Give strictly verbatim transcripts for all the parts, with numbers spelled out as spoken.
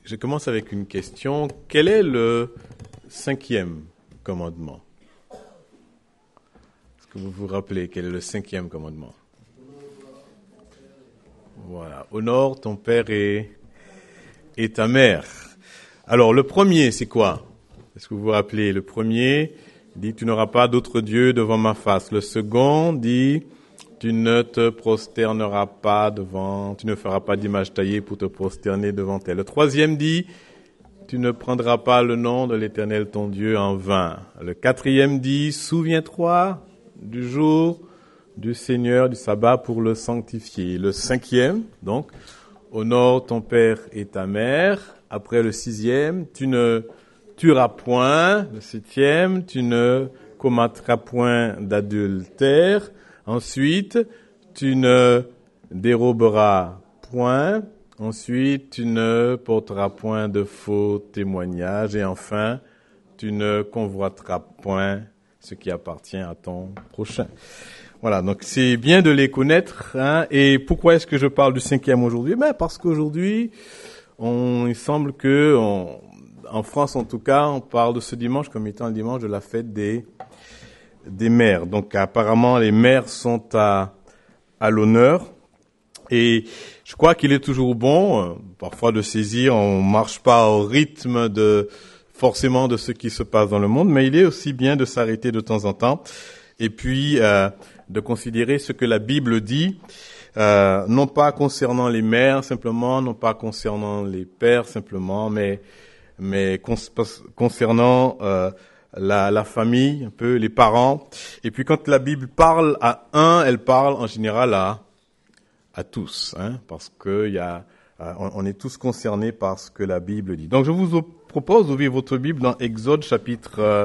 je commence avec une question. Quel est le cinquième commandement? Est-ce que vous vous rappelez quel est le cinquième commandement? Voilà. Honore ton père et, et ta mère. Alors, le premier, c'est quoi? Est-ce que vous vous rappelez? Le premier dit, tu n'auras pas d'autre Dieu devant ma face. Le second dit, tu ne te prosterneras pas devant, tu ne feras pas d'image taillée pour te prosterner devant elle. Le troisième dit, tu ne prendras pas le nom de l'Éternel ton Dieu en vain. Le quatrième dit, souviens-toi du jour du Seigneur du sabbat pour le sanctifier. Le cinquième, donc, honore ton père et ta mère. Après le sixième, tu ne tueras point. Le septième, tu ne commettras point d'adultère. Ensuite, tu ne déroberas point. Ensuite, tu ne porteras point de faux témoignages. Et enfin, tu ne convoiteras point ce qui appartient à ton prochain. Voilà, donc c'est bien de les connaître. Hein. Et pourquoi est-ce que je parle du cinquième aujourd'hui? Ben parce qu'aujourd'hui, on, il semble que, on, en France en tout cas, on parle de ce dimanche comme étant le dimanche de la fête des des mères. Donc apparemment, les mères sont à à l'honneur. Et je crois qu'il est toujours bon, euh, parfois de saisir, on marche pas au rythme de forcément de ce qui se passe dans le monde, mais il est aussi bien de s'arrêter de temps en temps et puis euh, de considérer ce que la Bible dit, euh, non pas concernant les mères simplement, non pas concernant les pères simplement, mais mais cons- concernant euh, la, la famille, un peu les parents. Et puis quand la Bible parle à un, elle parle en général à à tous, hein, parce que il y a, on, on est tous concernés par ce que la Bible dit. Donc je vous propose d'ouvrir votre Bible dans Exode chapitre euh,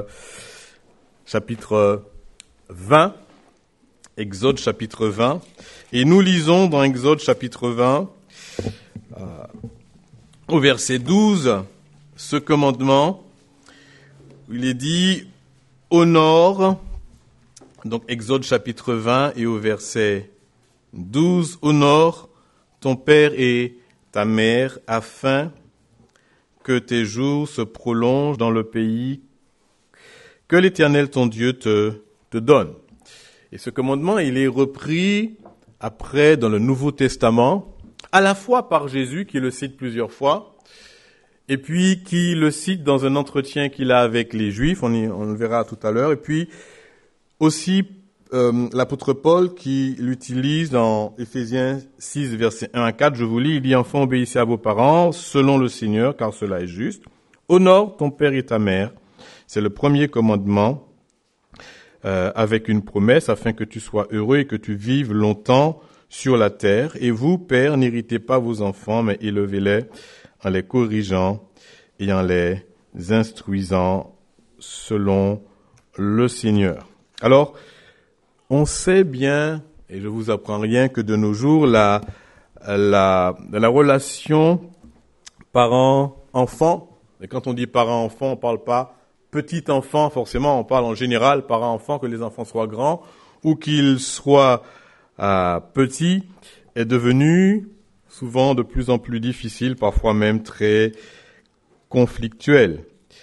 chapitre vingt. Exode chapitre vingt. Et nous lisons dans Exode chapitre vingt, euh, au verset douze, ce commandement, où il est dit, honore, donc Exode chapitre vingt et au verset douze, honore ton père et ta mère afin que tes jours se prolongent dans le pays que l'Éternel ton Dieu te, te donne. Et ce commandement, il est repris après dans le Nouveau Testament, à la fois par Jésus, qui le cite plusieurs fois, et puis qui le cite dans un entretien qu'il a avec les Juifs, on, y, on le verra tout à l'heure, et puis aussi euh, l'apôtre Paul qui l'utilise dans Éphésiens six, versets un à quatre, je vous lis, il dit, enfants, obéissez à vos parents, selon le Seigneur, car cela est juste. Honore ton père et ta mère, c'est le premier commandement, Euh, avec une promesse afin que tu sois heureux et que tu vives longtemps sur la terre. Et vous, pères, n'héritez pas vos enfants, mais élevez-les en les corrigeant et en les instruisant selon le Seigneur. Alors, on sait bien, et je vous apprends rien, que de nos jours, la, la, la relation parent-enfant, et quand on dit parent-enfant, on parle pas petit enfant, forcément, on parle en général, parent-enfant, que les enfants soient grands ou qu'ils soient euh, petits, est devenu souvent de plus en plus difficile, parfois même très conflictuel.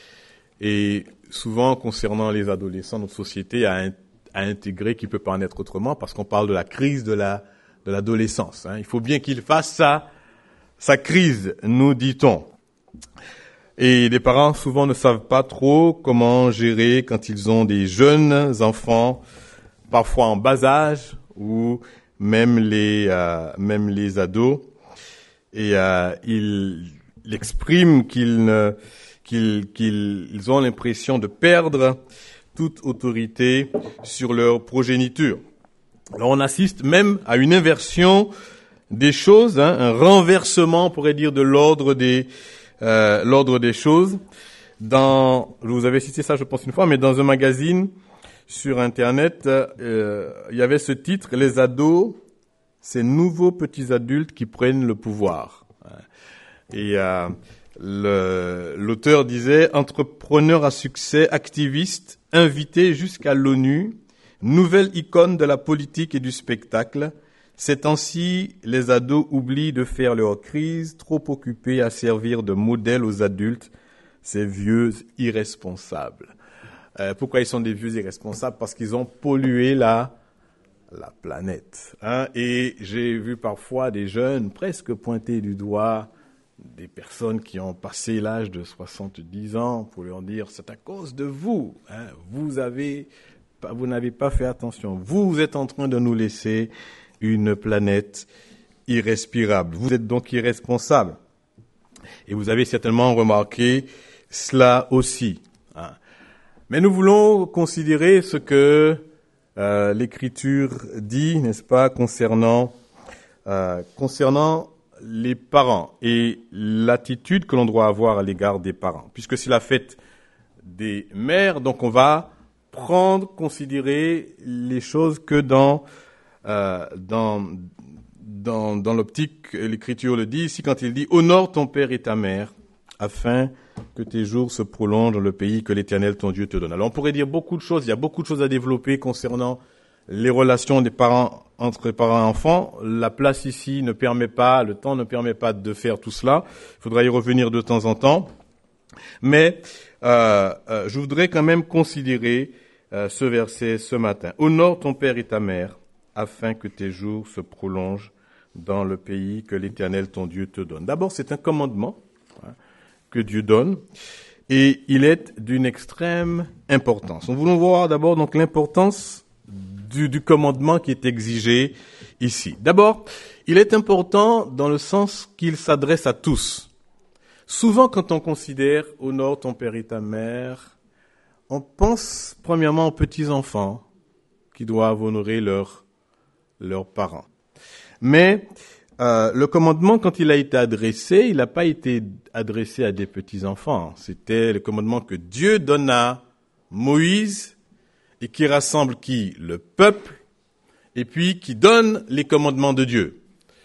Et souvent, concernant les adolescents, notre société a, a intégré qu'il ne peut pas en être autrement parce qu'on parle de la crise de la de l'adolescence. Hein. Il faut bien qu'il fasse sa, sa crise, nous dit-on. Et les parents souvent ne savent pas trop comment gérer quand ils ont des jeunes enfants, parfois en bas âge ou même les euh, même les ados. Et euh, ils, ils expriment qu'ils ne, qu'ils qu'ils ils ont l'impression de perdre toute autorité sur leur progéniture. Alors on assiste même à une inversion des choses, hein, un renversement, on pourrait dire, de l'ordre des Euh, l'ordre des choses. Dans, je vous avais cité ça, je pense une fois, mais dans un magazine sur Internet, euh, il y avait ce titre, les ados, ces nouveaux petits adultes qui prennent le pouvoir. Et euh, le, l'auteur disait, entrepreneur à succès, activiste, invité jusqu'à l'ONU, nouvelle icône de la politique et du spectacle, Ces temps-ci, les ados oublient de faire leur crise, trop occupés à servir de modèle aux adultes, ces vieux irresponsables. Euh, pourquoi ils sont des vieux irresponsables? Parce qu'ils ont pollué la, la planète. Hein? Et j'ai vu parfois des jeunes presque pointer du doigt des personnes qui ont passé l'âge de soixante-dix ans pour leur dire c'est à cause de vous. Hein? Vous avez, vous n'avez pas fait attention. Vous, vous êtes en train de nous laisser une planète irrespirable. Vous êtes donc irresponsable. Et vous avez certainement remarqué cela aussi. Hein. Mais nous voulons considérer ce que euh, l'Écriture dit, n'est-ce pas, concernant, euh, concernant les parents et l'attitude que l'on doit avoir à l'égard des parents. Puisque c'est la fête des mères, donc on va prendre, considérer les choses que dans Euh, dans, dans, dans l'optique, l'Écriture le dit ici quand il dit « Honore ton père et ta mère, afin que tes jours se prolongent dans le pays que l'Éternel ton Dieu te donne. » Alors on pourrait dire beaucoup de choses, il y a beaucoup de choses à développer concernant les relations des parents entre parents et enfants. La place ici ne permet pas, le temps ne permet pas de faire tout cela. Il faudra y revenir de temps en temps. Mais euh, euh, je voudrais quand même considérer euh, ce verset ce matin. « Honore ton père et ta mère, afin que tes jours se prolongent dans le pays que l'Éternel, ton Dieu, te donne. » D'abord, c'est un commandement hein, que Dieu donne, et il est d'une extrême importance. Nous voulons voir d'abord donc l'importance du, du commandement qui est exigé ici. D'abord, il est important dans le sens qu'il s'adresse à tous. Souvent, quand on considère « honore ton père et ta mère », on pense premièrement aux petits-enfants qui doivent honorer leur leurs parents. Mais euh, le commandement, quand il a été adressé, il n'a pas été adressé à des petits-enfants. C'était le commandement que Dieu donne à Moïse et qui rassemble qui? Le peuple, et puis qui donne les commandements de Dieu.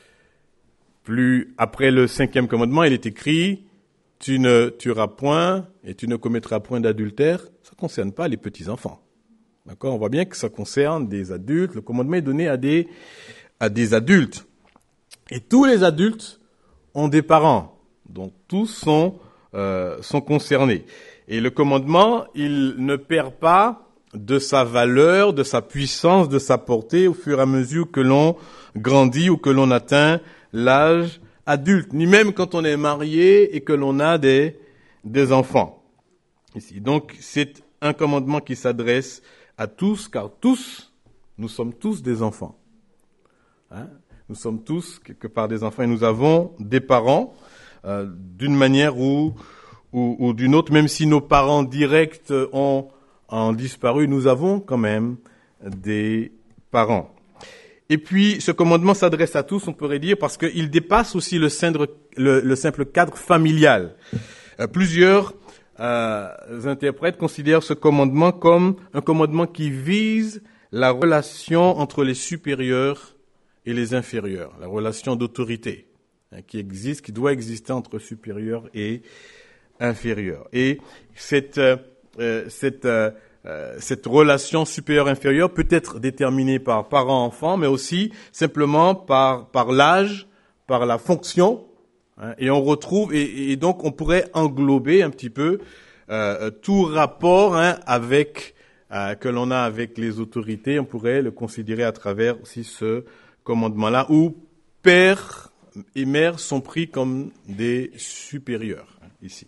Plus après le cinquième commandement, il est écrit « Tu ne tueras point et tu ne commettras point d'adultère ». Ça ne concerne pas les petits-enfants. D'accord, on voit bien que ça concerne des adultes. Le commandement est donné à des, à des adultes. Et tous les adultes ont des parents. Donc tous sont, euh, sont concernés. Et le commandement, il ne perd pas de sa valeur, de sa puissance, de sa portée au fur et à mesure que l'on grandit ou que l'on atteint l'âge adulte. Ni même quand on est marié et que l'on a des, des enfants. Ici. Donc c'est un commandement qui s'adresse à tous, car tous, nous sommes tous des enfants. Hein? Nous sommes tous, quelque part, des enfants, et nous avons des parents, euh, d'une manière ou, ou, ou d'une autre, même si nos parents directs ont, ont disparu, nous avons quand même des parents. Et puis, ce commandement s'adresse à tous, on pourrait dire, parce qu'il dépasse aussi le, cindre, le, le simple cadre familial. Euh, plusieurs Euh, les interprètes considèrent ce commandement comme un commandement qui vise la relation entre les supérieurs et les inférieurs, la relation d'autorité hein, qui existe, qui doit exister entre supérieurs et inférieurs. Et cette, euh, cette, euh, cette relation supérieure-inférieure peut être déterminée par parents-enfants, mais aussi simplement par, par l'âge, par la fonction. Et on retrouve, et, et donc on pourrait englober un petit peu euh, tout rapport hein, avec euh, que l'on a avec les autorités. On pourrait le considérer à travers aussi ce commandement-là, où père et mère sont pris comme des supérieurs hein, ici.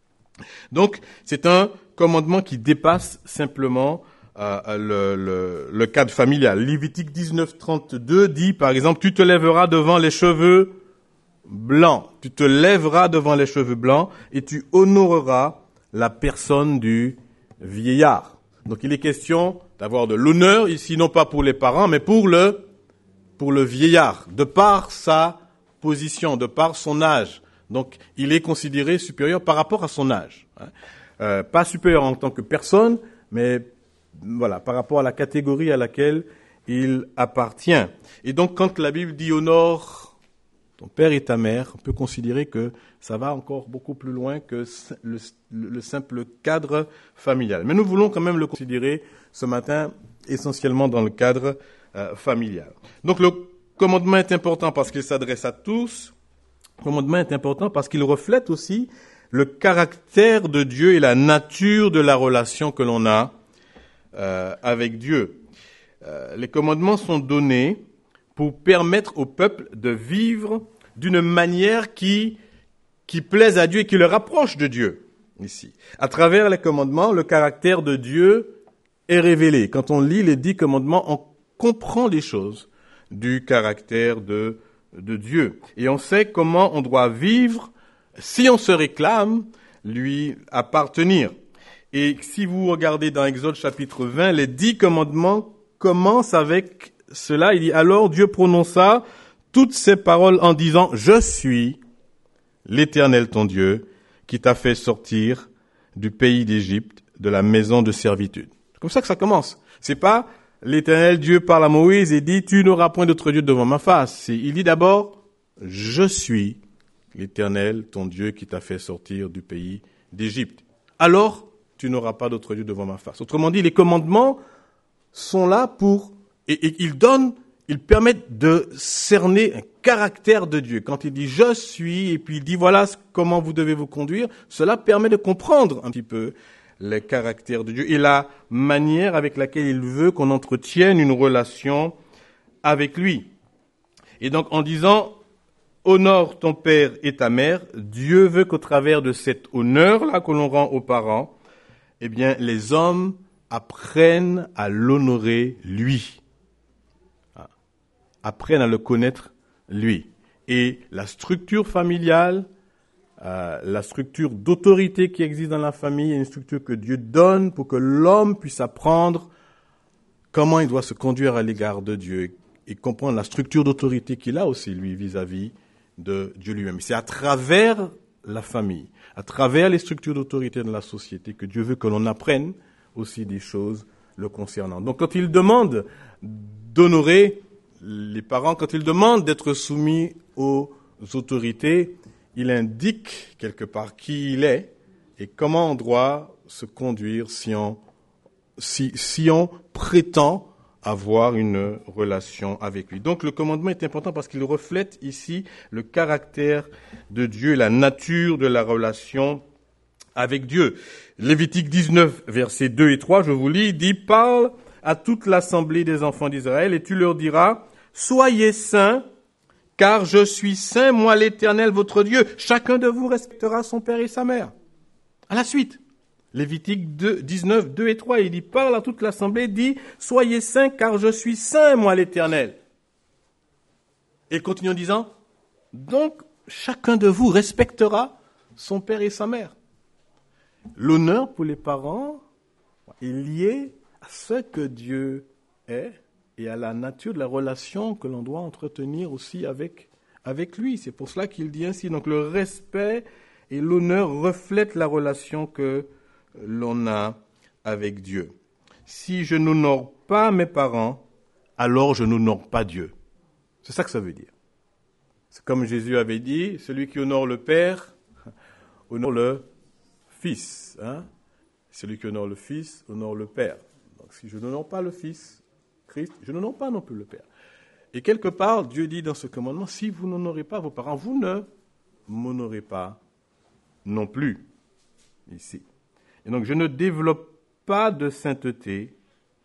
Donc c'est un commandement qui dépasse simplement euh, le, le, le cadre familial. Lévitique dix-neuf trente-deux dit par exemple, tu te lèveras devant les cheveux blanc. Tu te lèveras devant les cheveux blancs et tu honoreras la personne du vieillard. Donc il est question d'avoir de l'honneur ici, non pas pour les parents, mais pour le, pour le vieillard, de par sa position, de par son âge. Donc il est considéré supérieur par rapport à son âge. Euh, pas supérieur en tant que personne, mais voilà, par rapport à la catégorie à laquelle il appartient. Et donc quand la Bible dit honore ton père et ta mère, on peut considérer que ça va encore beaucoup plus loin que le, le simple cadre familial. Mais nous voulons quand même le considérer ce matin essentiellement dans le cadre euh, familial. Donc le commandement est important parce qu'il s'adresse à tous. Le commandement est important parce qu'il reflète aussi le caractère de Dieu et la nature de la relation que l'on a euh, avec Dieu. Euh, les commandements sont donnés pour permettre au peuple de vivre d'une manière qui, qui plaise à Dieu et qui le rapproche de Dieu. Ici, à travers les commandements, le caractère de Dieu est révélé. Quand on lit les dix commandements, on comprend les choses du caractère de, de Dieu. Et on sait comment on doit vivre si on se réclame lui appartenir. Et si vous regardez dans Exode chapitre vingt, les dix commandements commencent avec cela. Il dit, alors Dieu prononça toutes ces paroles en disant, je suis l'Éternel ton Dieu qui t'a fait sortir du pays d'Égypte, de la maison de servitude. C'est comme ça que ça commence. C'est pas l'Éternel Dieu parle à Moïse et dit, tu n'auras point d'autre Dieu devant ma face. C'est, il dit d'abord, je suis l'Éternel ton Dieu qui t'a fait sortir du pays d'Égypte. Alors, tu n'auras pas d'autre Dieu devant ma face. Autrement dit, les commandements sont là pour, et, et ils donnent, ils permettent de cerner un caractère de Dieu. Quand il dit je suis, et puis il dit voilà comment vous devez vous conduire, cela permet de comprendre un petit peu les caractères de Dieu et la manière avec laquelle il veut qu'on entretienne une relation avec lui. Et donc en disant honore ton père et ta mère, Dieu veut qu'au travers de cet honneur-là que l'on rend aux parents, eh bien les hommes apprennent à l'honorer lui. Apprennent à le connaître lui. Et la structure familiale, euh, la structure d'autorité qui existe dans la famille, est une structure que Dieu donne pour que l'homme puisse apprendre comment il doit se conduire à l'égard de Dieu et comprendre la structure d'autorité qu'il a aussi, lui, vis-à-vis de Dieu lui-même. C'est à travers la famille, à travers les structures d'autorité de la société que Dieu veut que l'on apprenne aussi des choses le concernant. Donc quand il demande d'honorer les parents, quand ils demandent d'être soumis aux autorités, il indique quelque part qui il est et comment on doit se conduire si on, si, si on prétend avoir une relation avec lui. Donc le commandement est important parce qu'il reflète ici le caractère de Dieu et la nature de la relation avec Dieu. Lévitique dix-neuf, versets deux et trois, je vous lis, il dit « Parle à toute l'assemblée des enfants d'Israël et tu leur diras « Soyez saints, car je suis saint, moi l'Éternel, votre Dieu. Chacun de vous respectera son père et sa mère. » À la suite, Lévitique dix-neuf, deux et trois, il dit, parle à toute l'assemblée, dit, « Soyez saints, car je suis saint, moi l'Éternel. » Et il continue en disant, « Donc, chacun de vous respectera son père et sa mère. » L'honneur pour les parents est lié à ce que Dieu est et à la nature de la relation que l'on doit entretenir aussi avec, avec lui. C'est pour cela qu'il dit ainsi. Donc le respect et l'honneur reflètent la relation que l'on a avec Dieu. Si je n'honore pas mes parents, alors je n'honore pas Dieu. C'est ça que ça veut dire. C'est comme Jésus avait dit, celui qui honore le Père, honore le Fils. Hein? Celui qui honore le Fils, honore le Père. Donc si je n'honore pas le Fils, Christ, je n'honore pas non plus le Père. Et quelque part, Dieu dit dans ce commandement, si vous n'honorez pas vos parents, vous ne m'honorez pas non plus, ici. Et donc, je ne développe pas de sainteté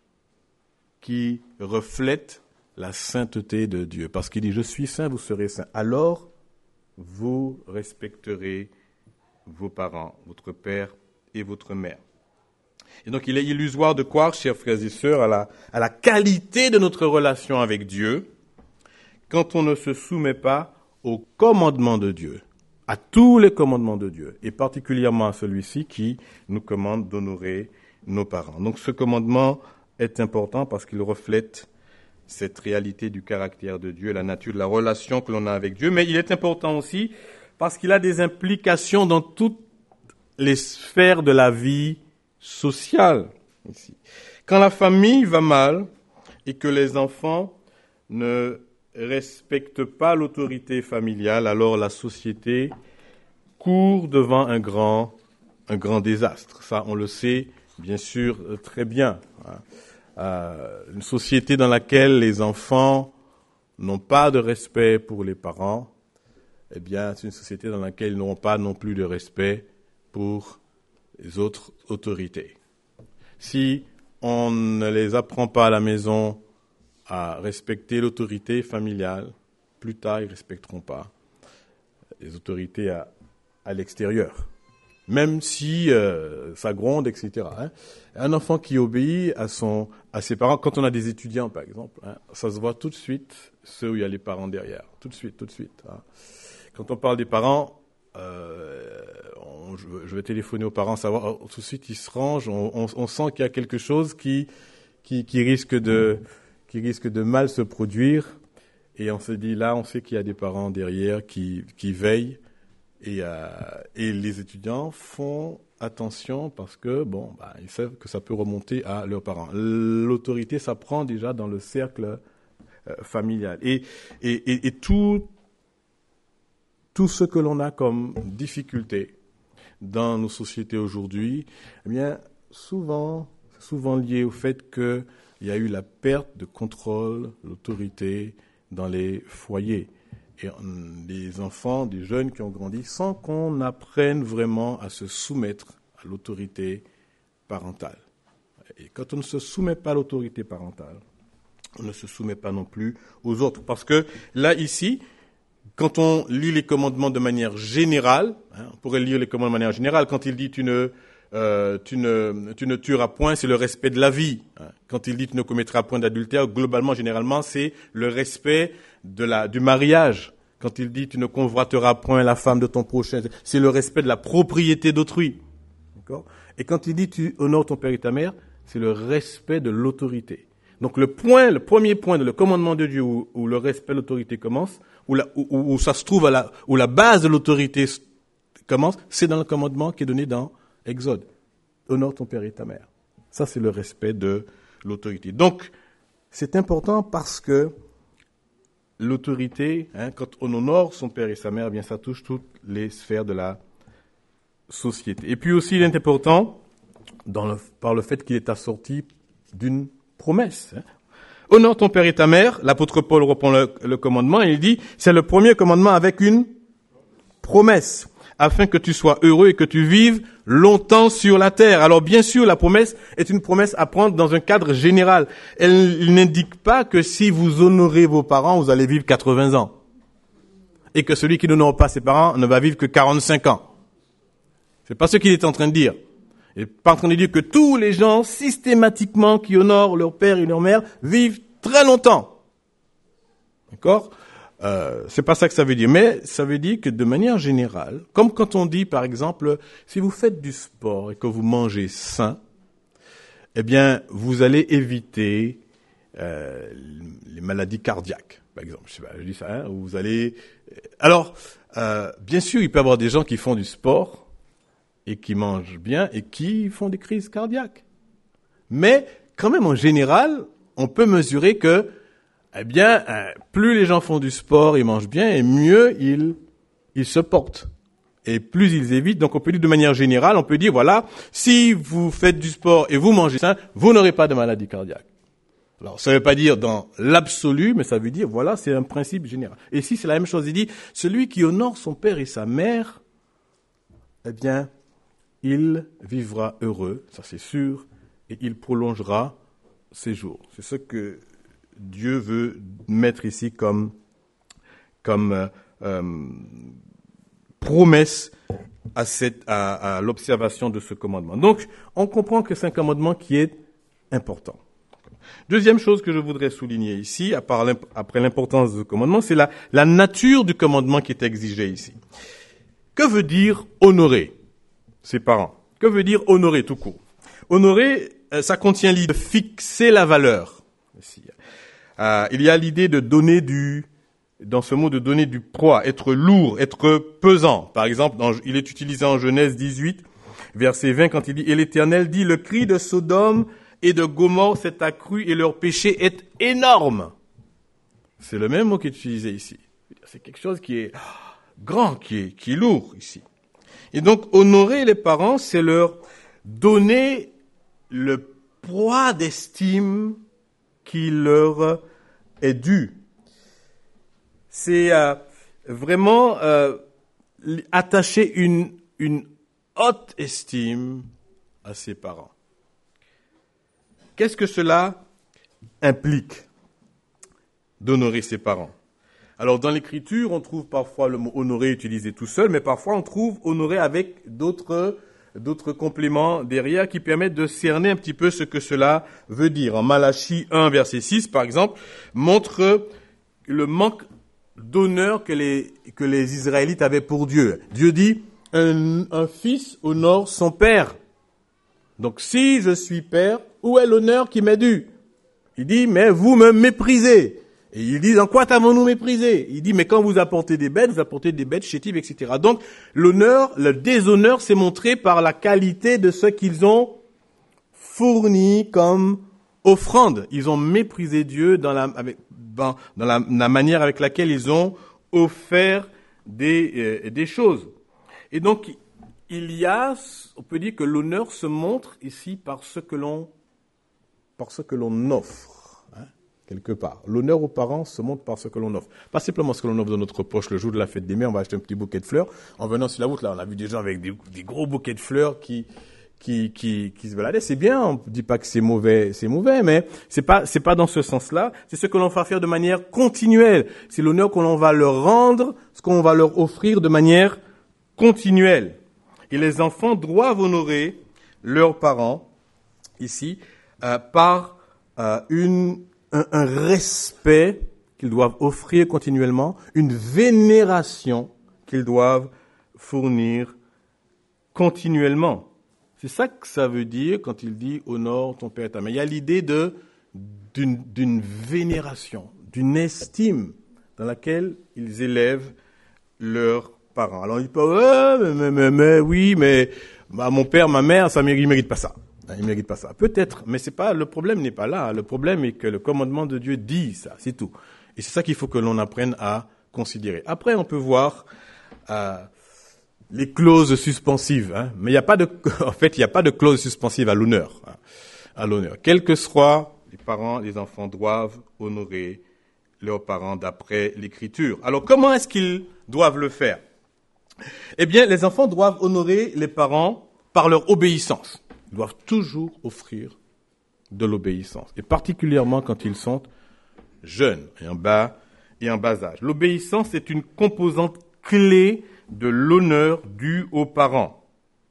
qui reflète la sainteté de Dieu. Parce qu'il dit, je suis saint, vous serez saints. Alors, vous respecterez vos parents, votre père et votre mère. Et donc, il est illusoire de croire, chers frères et sœurs, à la, à la qualité de notre relation avec Dieu quand on ne se soumet pas aux commandements de Dieu, à tous les commandements de Dieu, et particulièrement à celui-ci qui nous commande d'honorer nos parents. Donc, ce commandement est important parce qu'il reflète cette réalité du caractère de Dieu, la nature de la relation que l'on a avec Dieu, mais il est important aussi parce qu'il a des implications dans toutes les sphères de la vie sociale. Ici. Quand la famille va mal et que les enfants ne respectent pas l'autorité familiale, alors la société court devant un grand, un grand désastre. Ça, on le sait bien sûr très bien. Euh, une société dans laquelle les enfants n'ont pas de respect pour les parents, eh bien, c'est une société dans laquelle ils n'auront pas non plus de respect pour les autres autorités. Si on ne les apprend pas à la maison à respecter l'autorité familiale, plus tard, ils ne respecteront pas les autorités à, à l'extérieur. Même si euh, ça gronde, et cetera. Hein. Un enfant qui obéit à, son, à ses parents, quand on a des étudiants, par exemple, hein, ça se voit tout de suite, ceux où il y a les parents derrière. Tout de suite, tout de suite. Hein. Quand on parle des parents, euh, on, je, je vais téléphoner aux parents, savoir, oh, tout de suite, ils se rangent, on, on, on sent qu'il y a quelque chose qui, qui, qui, risque de, qui risque de mal se produire. Et on se dit, là, on sait qu'il y a des parents derrière qui, qui veillent. Et, euh, et les étudiants font attention parce que, bon, bah, ils savent que ça peut remonter à leurs parents. L'autorité s'apprend déjà dans le cercle euh, familial. Et, et, et, et tout, tout ce que l'on a comme difficulté dans nos sociétés aujourd'hui, eh bien, souvent, souvent lié au fait qu'il y a eu la perte de contrôle, l'autorité dans les foyers. Et des enfants, des jeunes qui ont grandi sans qu'on apprenne vraiment à se soumettre à l'autorité parentale. Et quand on ne se soumet pas à l'autorité parentale, on ne se soumet pas non plus aux autres. Parce que là, ici, quand on lit les commandements de manière générale, hein, on pourrait lire les commandements de manière générale, quand il dit tu ne, euh, tu ne, tu ne tueras point, c'est le respect de la vie. Hein. Quand il dit tu ne commettras point d'adultère, globalement, généralement, c'est le respect de la, du mariage. Quand il dit tu ne convoiteras point la femme de ton prochain, c'est le respect de la propriété d'autrui. D'accord ? Et quand il dit tu honores ton père et ta mère, c'est le respect de l'autorité. Donc le point, le premier point de le commandement de Dieu où, où le respect de l'autorité commence, où, la, où, où ça se trouve à la, où la base de l'autorité commence, c'est dans le commandement qui est donné dans Exode. Honore ton père et ta mère. Ça, c'est le respect de l'autorité. Donc, c'est important parce que l'autorité, hein, quand on honore son père et sa mère, eh bien ça touche toutes les sphères de la société. Et puis aussi, il est important dans le, par le fait qu'il est assorti d'une promesse. Hein. Honore ton père et ta mère. L'apôtre Paul reprend le, le commandement et il dit, c'est le premier commandement avec une promesse, afin que tu sois heureux et que tu vives longtemps sur la terre. Alors bien sûr, la promesse est une promesse à prendre dans un cadre général. Elle n'indique pas que si vous honorez vos parents, vous allez vivre quatre-vingts ans. Et que celui qui n'honore pas ses parents ne va vivre que quarante-cinq ans. C'est pas ce qu'il est en train de dire. Il n'est pas en train de dire que tous les gens, systématiquement, qui honorent leur père et leur mère, vivent très longtemps. D'accord ? Euh, c'est pas ça que ça veut dire, mais ça veut dire que de manière générale, comme quand on dit par exemple, si vous faites du sport et que vous mangez sain, eh bien vous allez éviter euh, les maladies cardiaques, par exemple. Je sais pas, je dis ça. Hein, vous allez. Alors, euh, bien sûr, il peut y avoir des gens qui font du sport et qui mangent bien et qui font des crises cardiaques. Mais quand même, en général, on peut mesurer que eh bien, euh, plus les gens font du sport, ils mangent bien, et mieux ils, ils se portent. Et plus ils évitent. Donc on peut dire de manière générale, on peut dire, voilà, si vous faites du sport et vous mangez sain, vous n'aurez pas de maladie cardiaque. Alors ça ne veut pas dire dans l'absolu, mais ça veut dire, voilà, c'est un principe général. Et ici, c'est la même chose. Il dit, celui qui honore son père et sa mère, eh bien, il vivra heureux, ça c'est sûr, et il prolongera ses jours. C'est ce que Dieu veut mettre ici comme, comme euh, euh, promesse à, cette, à, à l'observation de ce commandement. Donc, on comprend que c'est un commandement qui est important. Deuxième chose que je voudrais souligner ici, à part après l'importance du commandement, c'est la, la nature du commandement qui est exigé ici. Que veut dire honorer ses parents ? Que veut dire honorer tout court ? Honorer, ça contient l'idée de fixer la valeur. Ici. Euh, il y a l'idée de donner du, dans ce mot de donner du poids, être lourd, être pesant. Par exemple, dans, il est utilisé en Genèse dix-huit, verset vingt, quand il dit « Et l'Éternel dit, le cri de Sodome et de Gomorrhe s'est accru et leur péché est énorme. » C'est le même mot qui est utilisé ici. C'est quelque chose qui est grand, qui est, qui est lourd ici. Et donc, honorer les parents, c'est leur donner le poids d'estime qui leur est dû. c'est euh, vraiment euh, attacher une, une haute estime à ses parents. Qu'est-ce que cela implique d'honorer ses parents? Alors dans l'écriture, on trouve parfois le mot honorer utilisé tout seul, mais parfois on trouve honorer avec d'autres d'autres compléments derrière qui permettent de cerner un petit peu ce que cela veut dire. En Malachie un, verset six, par exemple, montre le manque d'honneur que les, que les Israélites avaient pour Dieu. Dieu dit, un, un fils honore son père. Donc si je suis père, où est l'honneur qui m'est dû? Il dit, mais vous me méprisez. Et il dit, en quoi t'avons-nous méprisé? Il dit, mais quand vous apportez des bêtes, vous apportez des bêtes chétives, et cetera. Donc, l'honneur, le déshonneur s'est montré par la qualité de ce qu'ils ont fourni comme offrande. Ils ont méprisé Dieu dans la, avec, dans, dans la, la manière avec laquelle ils ont offert des, euh, des choses. Et donc, il y a, on peut dire que l'honneur se montre ici par ce que l'on, par ce que l'on offre. Quelque part. L'honneur aux parents se montre par ce que l'on offre. Pas simplement ce que l'on offre dans notre poche le jour de la fête des mères, on va acheter un petit bouquet de fleurs. En venant sur la route, là, on a vu des gens avec des, des gros bouquets de fleurs qui, qui, qui, qui se baladaient. C'est bien, on ne dit pas que c'est mauvais, c'est mauvais, mais c'est pas, c'est pas dans ce sens-là. C'est ce que l'on va faire de manière continuelle. C'est l'honneur que l'on va leur rendre, ce qu'on va leur offrir de manière continuelle. Et les enfants doivent honorer leurs parents, ici, euh, par euh, une Un, un respect qu'ils doivent offrir continuellement, une vénération qu'ils doivent fournir continuellement. C'est ça que ça veut dire quand il dit « honore ton père et ta mère ». Il y a l'idée de, d'une, d'une vénération, d'une estime dans laquelle ils élèvent leurs parents. Alors ils peuvent ouais, « mais, mais, mais, oui, mais bah, mon père, ma mère, ça ne mérite pas ça ». Il ne mérite pas ça. Peut-être, mais c'est pas, le problème n'est pas là. Le problème est que le commandement de Dieu dit ça, c'est tout. Et c'est ça qu'il faut que l'on apprenne à considérer. Après, on peut voir euh, les clauses suspensives. Hein, mais il n'y a pas de, en fait, il n'y a pas de clause suspensive à l'honneur. Hein, à l'honneur. Quels que soient les parents, les enfants doivent honorer leurs parents d'après l'Écriture. Alors, comment est-ce qu'ils doivent le faire? Eh bien, les enfants doivent honorer les parents par leur obéissance. Ils doivent toujours offrir de l'obéissance, et particulièrement quand ils sont jeunes et en bas, et en bas âge. L'obéissance est une composante clé de l'honneur dû aux parents.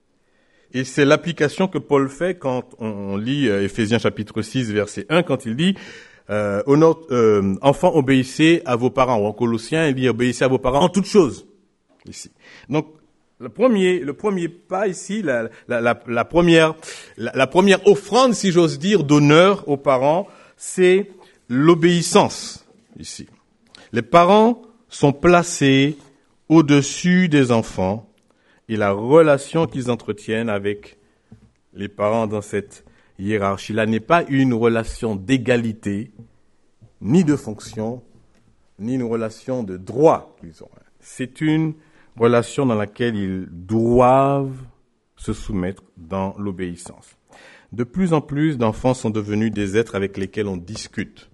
Et c'est l'application que Paul fait quand on lit Éphésiens chapitre six, verset un, quand il dit euh, honore, euh, « Enfants, obéissez à vos parents ». Ou en Colossiens, il dit « Obéissez à vos parents en toutes choses ». Ici. Donc, Le premier, le premier pas ici, la, la, la, la première, la, la première offrande, si j'ose dire, d'honneur aux parents, c'est l'obéissance ici. Les parents sont placés au-dessus des enfants et la relation qu'ils entretiennent avec les parents dans cette hiérarchie-là n'est pas une relation d'égalité, ni de fonction, ni une relation de droit qu'ils ont. C'est une relation dans laquelle ils doivent se soumettre dans l'obéissance. De plus en plus d'enfants sont devenus des êtres avec lesquels on discute.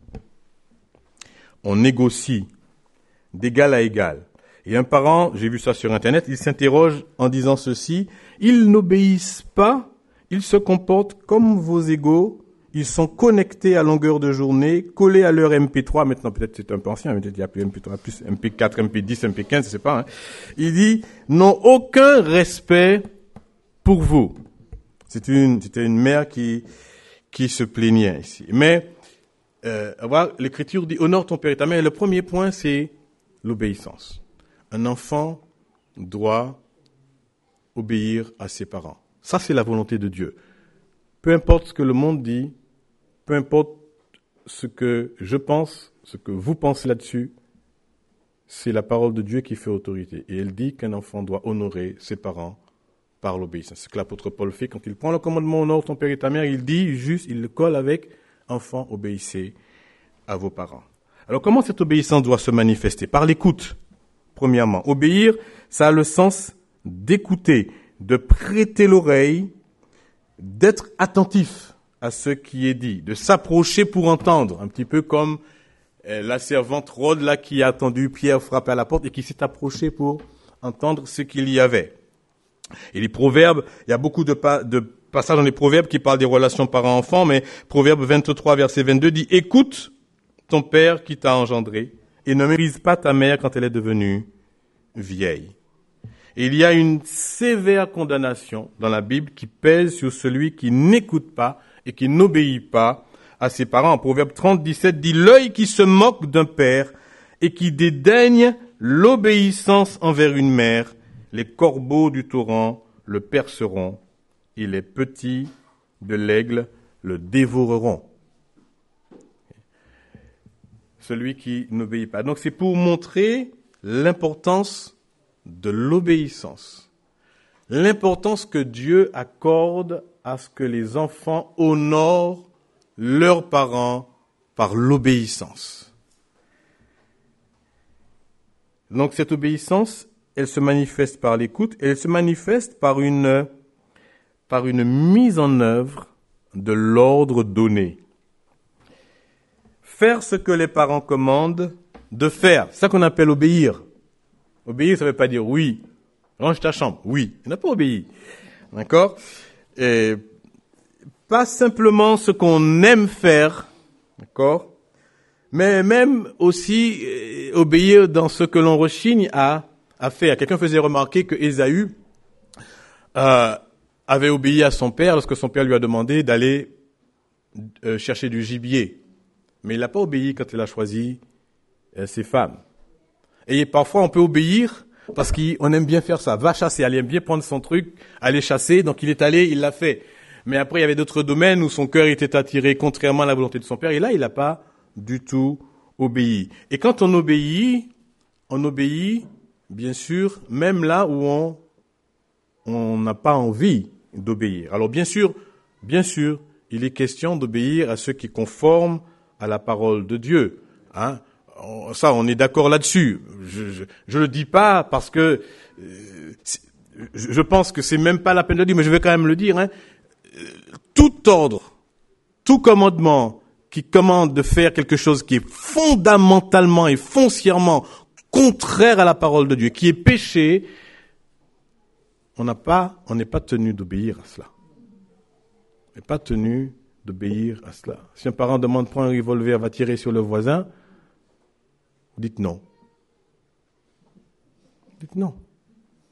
On négocie d'égal à égal. Et un parent, j'ai vu ça sur Internet, il s'interroge en disant ceci, ils n'obéissent pas, ils se comportent comme vos égaux, ils sont connectés à longueur de journée, collés à leur M P trois, maintenant peut-être c'est un peu ancien, peut-être il y a plus M P trois, plus M P quatre, M P dix, M P quinze, je sais pas. Hein. Il dit, n'ont aucun respect pour vous. C'est une, c'était une mère qui, qui se plaignait ici. Mais, euh, voilà, l'Écriture dit, honore ton père et ta mère. Et le premier point, c'est l'obéissance. Un enfant doit obéir à ses parents. Ça, c'est la volonté de Dieu. Peu importe ce que le monde dit, peu importe ce que je pense, ce que vous pensez là-dessus, c'est la parole de Dieu qui fait autorité. Et elle dit qu'un enfant doit honorer ses parents par l'obéissance. C'est ce que l'apôtre Paul fait quand il prend le commandement « honore ton père et ta mère », il dit juste, il le colle avec « enfants, obéissez à vos parents ». Alors comment cette obéissance doit se manifester? Par l'écoute, premièrement. Obéir, ça a le sens d'écouter, de prêter l'oreille, d'être attentif à ce qui est dit, de s'approcher pour entendre, un petit peu comme euh, la servante Rhode là qui a attendu Pierre frapper à la porte et qui s'est approchée pour entendre ce qu'il y avait. Et les proverbes, il y a beaucoup de, pa- de passages dans les proverbes qui parlent des relations parents-enfants, mais Proverbe vingt-trois, verset vingt-deux dit « Écoute ton père qui t'a engendré et ne méprise pas ta mère quand elle est devenue vieille. » Et il y a une sévère condamnation dans la Bible qui pèse sur celui qui n'écoute pas et qui n'obéit pas à ses parents. En Proverbe trente, dix-sept dit « L'œil qui se moque d'un père et qui dédaigne l'obéissance envers une mère, les corbeaux du torrent le perceront et les petits de l'aigle le dévoreront. » Celui qui n'obéit pas. Donc c'est pour montrer l'importance de l'obéissance. L'importance que Dieu accorde à ce que les enfants honorent leurs parents par l'obéissance. Donc cette obéissance, elle se manifeste par l'écoute, elle se manifeste par une, par une mise en œuvre de l'ordre donné. Faire ce que les parents commandent de faire, c'est ça qu'on appelle obéir. Obéir, ça ne veut pas dire oui, range ta chambre, oui, il n'a pas obéi, d'accord ? Et pas simplement ce qu'on aime faire, d'accord ? Mais même aussi euh, obéir dans ce que l'on rechigne à, à faire. Quelqu'un faisait remarquer que Ésaü euh, avait obéi à son père lorsque son père lui a demandé d'aller euh, chercher du gibier. Mais il n'a pas obéi quand il a choisi euh, ses femmes. Et parfois, on peut obéir parce qu'on aime bien faire ça. Va chasser, elle aime bien prendre son truc, aller chasser. Donc, il est allé, il l'a fait. Mais après, il y avait d'autres domaines où son cœur était attiré contrairement à la volonté de son père. Et là, il n'a pas du tout obéi. Et quand on obéit, on obéit, bien sûr, même là où on on n'a pas envie d'obéir. Alors, bien sûr, bien sûr, il est question d'obéir à ce qui est conforme à la parole de Dieu. Hein? Ça, on est d'accord là-dessus. Je, je, je le dis pas parce que euh, je pense que c'est même pas la peine de le dire, mais je vais quand même le dire. Hein. Tout ordre, tout commandement qui commande de faire quelque chose qui est fondamentalement et foncièrement contraire à la parole de Dieu, qui est péché, on n'a pas, on n'est pas tenu d'obéir à cela. On n'est pas tenu d'obéir à cela. Si un parent demande prends un revolver, va tirer sur le voisin. Dites non. Dites non. D'accord ?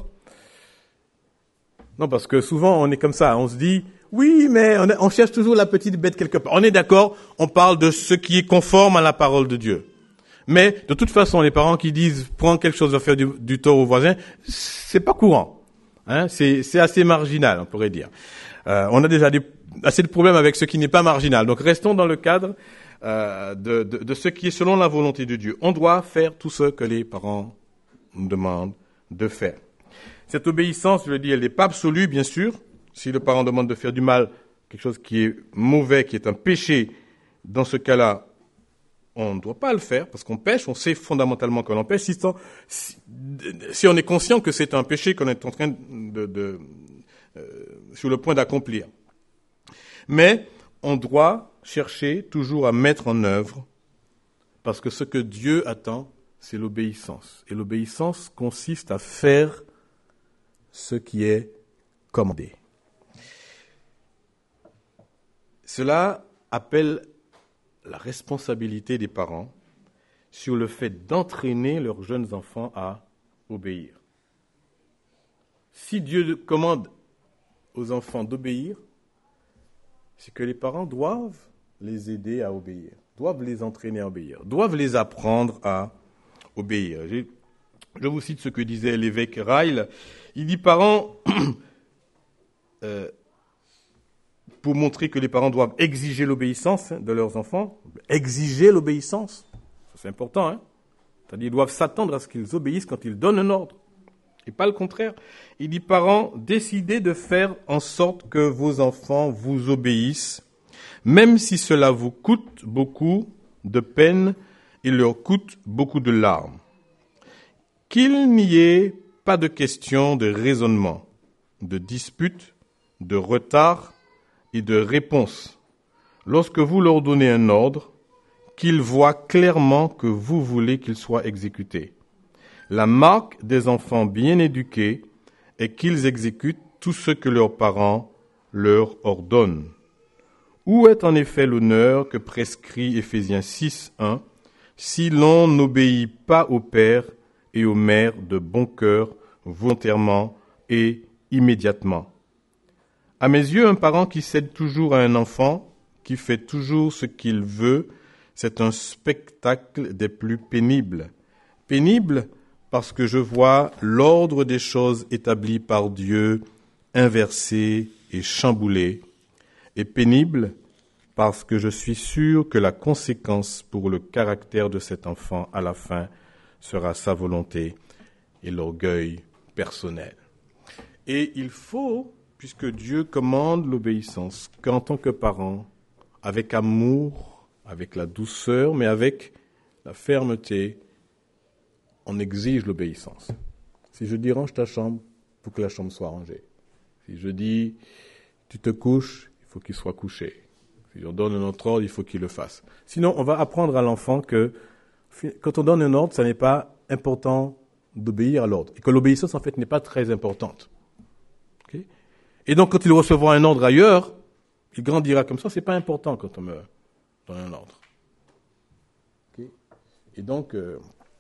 Non, parce que souvent, on est comme ça. On se dit, oui, mais on, on cherche toujours la petite bête quelque part. On est d'accord, on parle de ce qui est conforme à la parole de Dieu. Mais, de toute façon, les parents qui disent, prends quelque chose, va faire du, du tort au voisin, c'est pas courant. Hein, c'est, c'est assez marginal, on pourrait dire. Euh, on a déjà des, assez de problèmes avec ce qui n'est pas marginal. Donc, restons dans le cadre Euh, de, de, de ce qui est selon la volonté de Dieu. On doit faire tout ce que les parents nous demandent de faire. Cette obéissance, je le dis, elle n'est pas absolue, bien sûr. Si le parent demande de faire du mal, quelque chose qui est mauvais, qui est un péché, dans ce cas-là, on ne doit pas le faire, parce qu'on pêche, on sait fondamentalement que l'on pêche. Si, si, si on est conscient que c'est un péché qu'on est en train de, de euh, sur le point d'accomplir. Mais on doit chercher toujours à mettre en œuvre, parce que ce que Dieu attend, c'est l'obéissance. Et l'obéissance consiste à faire ce qui est commandé. Cela appelle la responsabilité des parents sur le fait d'entraîner leurs jeunes enfants à obéir. Si Dieu commande aux enfants d'obéir, c'est que les parents doivent les aider à obéir, doivent les entraîner à obéir, doivent les apprendre à obéir. Je, je vous cite ce que disait l'évêque Ryle. Il dit, parents, euh, pour montrer que les parents doivent exiger l'obéissance de leurs enfants, exiger l'obéissance, ça c'est important, hein. C'est-à-dire ils doivent s'attendre à ce qu'ils obéissent quand ils donnent un ordre, et pas le contraire. Il dit, parents, décidez de faire en sorte que vos enfants vous obéissent, même si cela vous coûte beaucoup de peine et leur coûte beaucoup de larmes. Qu'il n'y ait pas de question de raisonnement, de dispute, de retard et de réponse. Lorsque vous leur donnez un ordre, qu'ils voient clairement que vous voulez qu'ils soient exécutés. La marque des enfants bien éduqués est qu'ils exécutent tout ce que leurs parents leur ordonnent. Où est en effet l'honneur que prescrit Éphésiens six, un, si l'on n'obéit pas au père et aux mères de bon cœur, volontairement et immédiatement? À mes yeux, un parent qui cède toujours à un enfant, qui fait toujours ce qu'il veut, c'est un spectacle des plus pénibles. Pénible parce que je vois l'ordre des choses établi par Dieu inversé et chamboulé, et pénible parce que je suis sûr que la conséquence pour le caractère de cet enfant à la fin sera sa volonté et l'orgueil personnel. Et il faut, puisque Dieu commande l'obéissance, qu'en tant que parent, avec amour, avec la douceur, mais avec la fermeté, on exige l'obéissance. Si je dis range ta chambre, il faut que la chambre soit rangée. Si je dis tu te couches, il faut qu'il soit couché. Si on donne un autre ordre, il faut qu'il le fasse. Sinon, on va apprendre à l'enfant que quand on donne un ordre, ça n'est pas important d'obéir à l'ordre. Et que l'obéissance, en fait, n'est pas très importante. Okay? Et donc, quand il recevra un ordre ailleurs, il grandira comme ça. C'est pas important quand on me donne un ordre. Okay? Et donc, euh,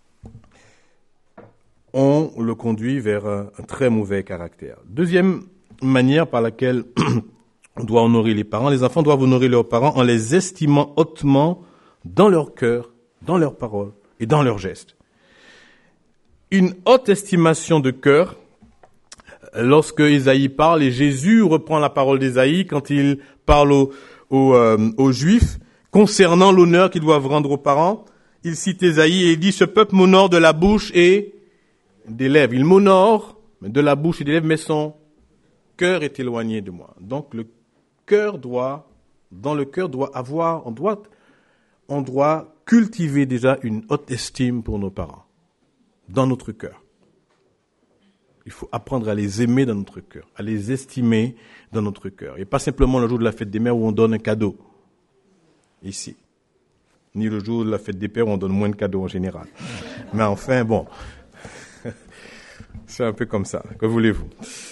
on le conduit vers un, un très mauvais caractère. Deuxième manière par laquelle on doit honorer les parents, les enfants doivent honorer leurs parents en les estimant hautement dans leur cœur, dans leurs paroles et dans leurs gestes. Une haute estimation de cœur, lorsque Ésaïe parle, et Jésus reprend la parole d'Ésaïe quand il parle aux, aux, euh, aux Juifs concernant l'honneur qu'ils doivent rendre aux parents, il cite Ésaïe et il dit « Ce peuple m'honore de la bouche et des lèvres. Il m'honore de la bouche et des lèvres, mais son cœur est éloigné de moi. » Donc le cœur doit, dans le cœur doit avoir, on doit, on doit cultiver déjà une haute estime pour nos parents, dans notre cœur. Il faut apprendre à les aimer dans notre cœur, à les estimer dans notre cœur. Et pas simplement le jour de la fête des mères où on donne un cadeau, ici. Ni le jour de la fête des pères où on donne moins de cadeaux en général. Mais enfin, bon, c'est un peu comme ça. Que voulez-vous?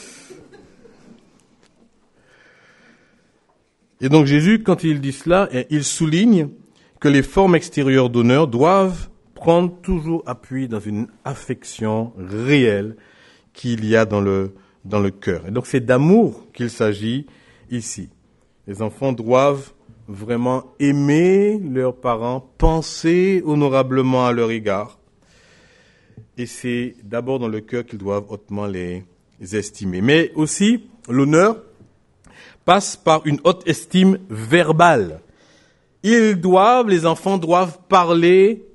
Et donc Jésus, quand il dit cela, il souligne que les formes extérieures d'honneur doivent prendre toujours appui dans une affection réelle qu'il y a dans le, dans le cœur. Et donc c'est d'amour qu'il s'agit ici. Les enfants doivent vraiment aimer leurs parents, penser honorablement à leur égard. Et c'est d'abord dans le cœur qu'ils doivent hautement les estimer. Mais aussi, l'honneur passe par une haute estime verbale. Ils doivent, les enfants doivent parler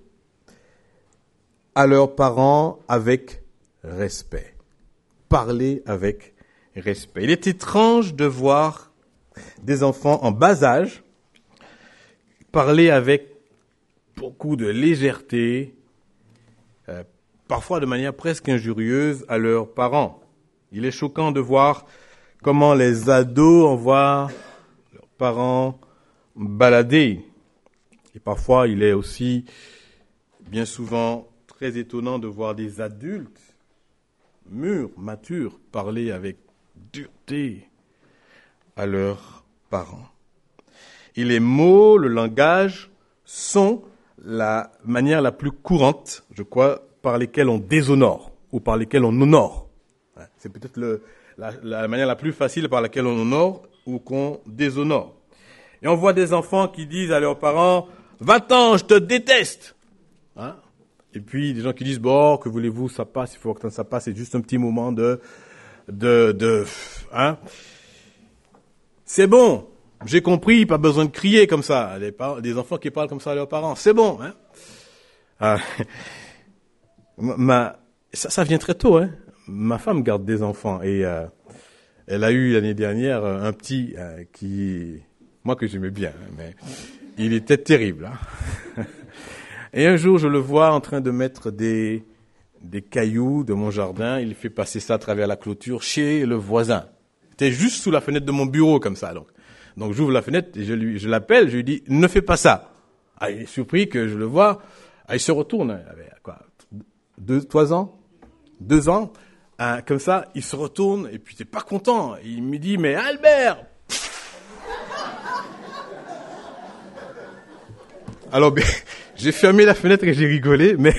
à leurs parents avec respect. Parler avec respect. Il est étrange de voir des enfants en bas âge parler avec beaucoup de légèreté, euh, parfois de manière presque injurieuse à leurs parents. Il est choquant de voir comment les ados envoient leurs parents balader. Et parfois, il est aussi, bien souvent, très étonnant de voir des adultes mûrs, matures, parler avec dureté à leurs parents. Et les mots, le langage, sont la manière la plus courante, je crois, par lesquelles on déshonore ou par lesquelles on honore. C'est peut-être le, la, la manière la plus facile par laquelle on honore ou qu'on déshonore. Et on voit des enfants qui disent à leurs parents « Va-t'en, je te déteste !» hein? Et puis des gens qui disent « Bon, que voulez-vous, ça passe, il faut que ça passe, c'est juste un petit moment de... de, de hein? C'est bon, j'ai compris, pas besoin de crier comme ça. Des, par- des enfants qui parlent comme ça à leurs parents, c'est bon. Hein? Ah, ma, ça, ça vient très tôt. Hein? Ma femme garde des enfants et euh, elle a eu l'année dernière un petit euh, qui, moi que j'aimais bien, hein, mais il était terrible. Hein? Et un jour, je le vois en train de mettre des, des cailloux de mon jardin. Il fait passer ça à travers la clôture chez le voisin. C'était juste sous la fenêtre de mon bureau comme ça. Donc, donc j'ouvre la fenêtre et je lui, je l'appelle. Je lui dis, ne fais pas ça. Ah, il est surpris que je le vois. Ah, il se retourne. Il avait quoi, deux, trois ans, deux ans. Ah, comme ça, il se retourne et puis il n'est pas content. Il me dit, mais Albert. Alors, ben, j'ai fermé la fenêtre et j'ai rigolé, mais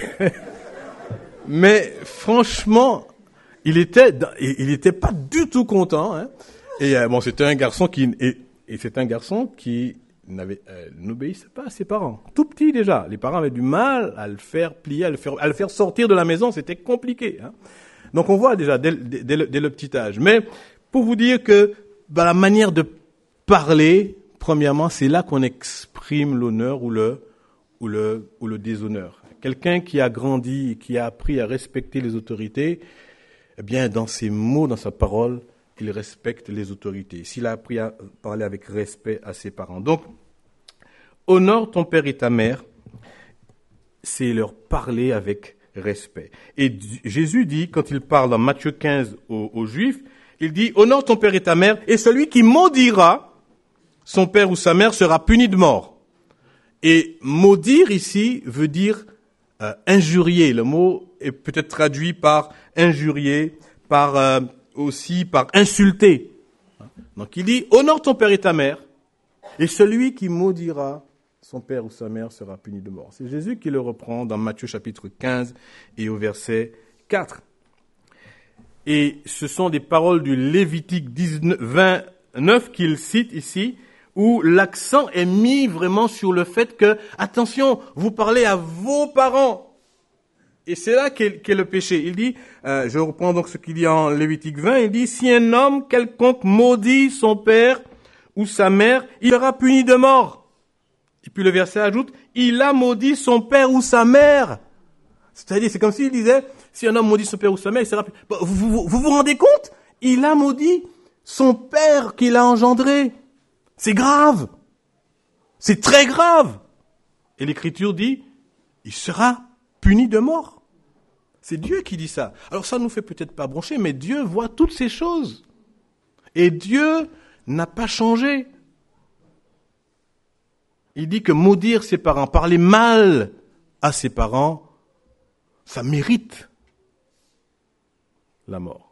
mais franchement, il était il était pas du tout content. Hein. Et euh, bon, c'était un garçon qui et, et c'est un garçon qui n'avait euh, n'obéissait pas à ses parents. Tout petit déjà, les parents avaient du mal à le faire plier, à le faire à le faire sortir de la maison. C'était compliqué. Hein. Donc on voit déjà dès, dès, dès, le, dès le petit âge. Mais pour vous dire que bah, la manière de parler, premièrement, c'est là qu'on exprime l'honneur ou le ou le ou le déshonneur. Quelqu'un qui a grandi, qui a appris à respecter les autorités, eh bien, dans ses mots, dans sa parole, il respecte les autorités. S'il a appris à parler avec respect à ses parents. Donc, honore ton père et ta mère, c'est leur parler avec respect. Et Jésus dit, quand il parle dans Matthieu quinze aux, aux Juifs, il dit, honore ton père et ta mère, et celui qui maudira son père ou sa mère sera puni de mort. Et maudire ici veut dire euh, injurier. Le mot est peut-être traduit par injurier, par euh, aussi par insulter. Donc il dit, honore ton père et ta mère, et celui qui maudira son père ou sa mère sera puni de mort. C'est Jésus qui le reprend dans Matthieu chapitre quinze et au verset quatre. Et ce sont des paroles du Lévitique vingt-neuf qu'il cite ici, où l'accent est mis vraiment sur le fait que, attention, vous parlez à vos parents. Et c'est là qu'est, qu'est le péché. Il dit, euh, je reprends donc ce qu'il dit en Lévitique vingt, il dit, si un homme quelconque maudit son père ou sa mère, il sera puni de mort. Et puis le verset ajoute, il a maudit son père ou sa mère. C'est-à-dire, c'est comme s'il disait, si un homme maudit son père ou sa mère, il sera puni. Vous vous, vous vous rendez compte? Il a maudit son père qu'il a engendré. C'est grave. C'est très grave. Et l'Écriture dit, il sera puni de mort. C'est Dieu qui dit ça. Alors ça nous fait peut-être pas broncher, mais Dieu voit toutes ces choses. Et Dieu n'a pas changé. Il dit que maudire ses parents, parler mal à ses parents, ça mérite la mort.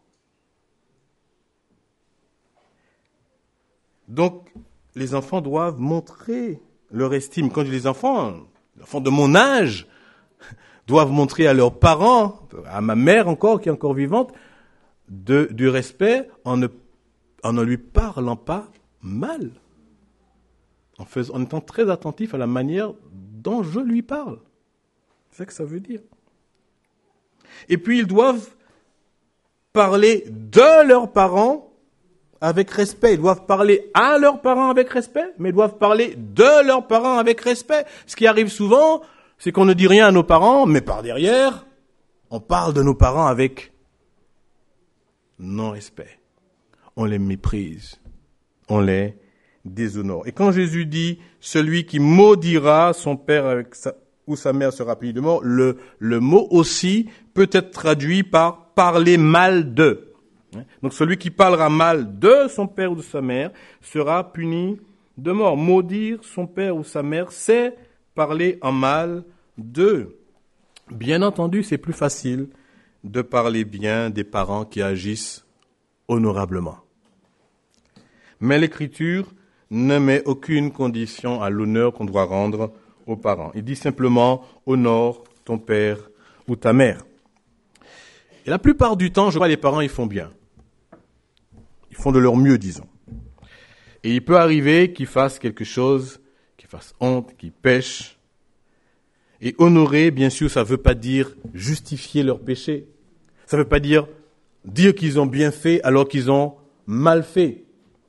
Donc, les enfants doivent montrer leur estime. Quand je dis les enfants, les enfants de mon âge doivent montrer à leurs parents, à ma mère encore, qui est encore vivante, de, du respect en ne, en ne lui parlant pas mal. En, faisant, en étant très attentif à la manière dont je lui parle. C'est ça que ça veut dire. Et puis, ils doivent parler de leurs parents avec respect. Ils doivent parler à leurs parents avec respect, mais ils doivent parler de leurs parents avec respect. Ce qui arrive souvent, c'est qu'on ne dit rien à nos parents, mais par derrière, on parle de nos parents avec non-respect. On les méprise. On les déshonore. Et quand Jésus dit, celui qui maudira son père avec sa, ou sa mère sera puni de mort, le, le mot aussi peut être traduit par parler mal d'eux. Donc celui qui parlera mal de son père ou de sa mère sera puni de mort. Maudire son père ou sa mère, c'est parler en mal d'eux. Bien entendu, c'est plus facile de parler bien des parents qui agissent honorablement. Mais l'Écriture ne met aucune condition à l'honneur qu'on doit rendre aux parents. Il dit simplement « honore ton père ou ta mère ». Et la plupart du temps, je vois les parents, ils font bien. Ils font de leur mieux, disons. Et il peut arriver qu'ils fassent quelque chose, qu'ils fassent honte, qu'ils pêchent. Et honorer, bien sûr, ça ne veut pas dire justifier leur péché. Ça ne veut pas dire dire qu'ils ont bien fait alors qu'ils ont mal fait.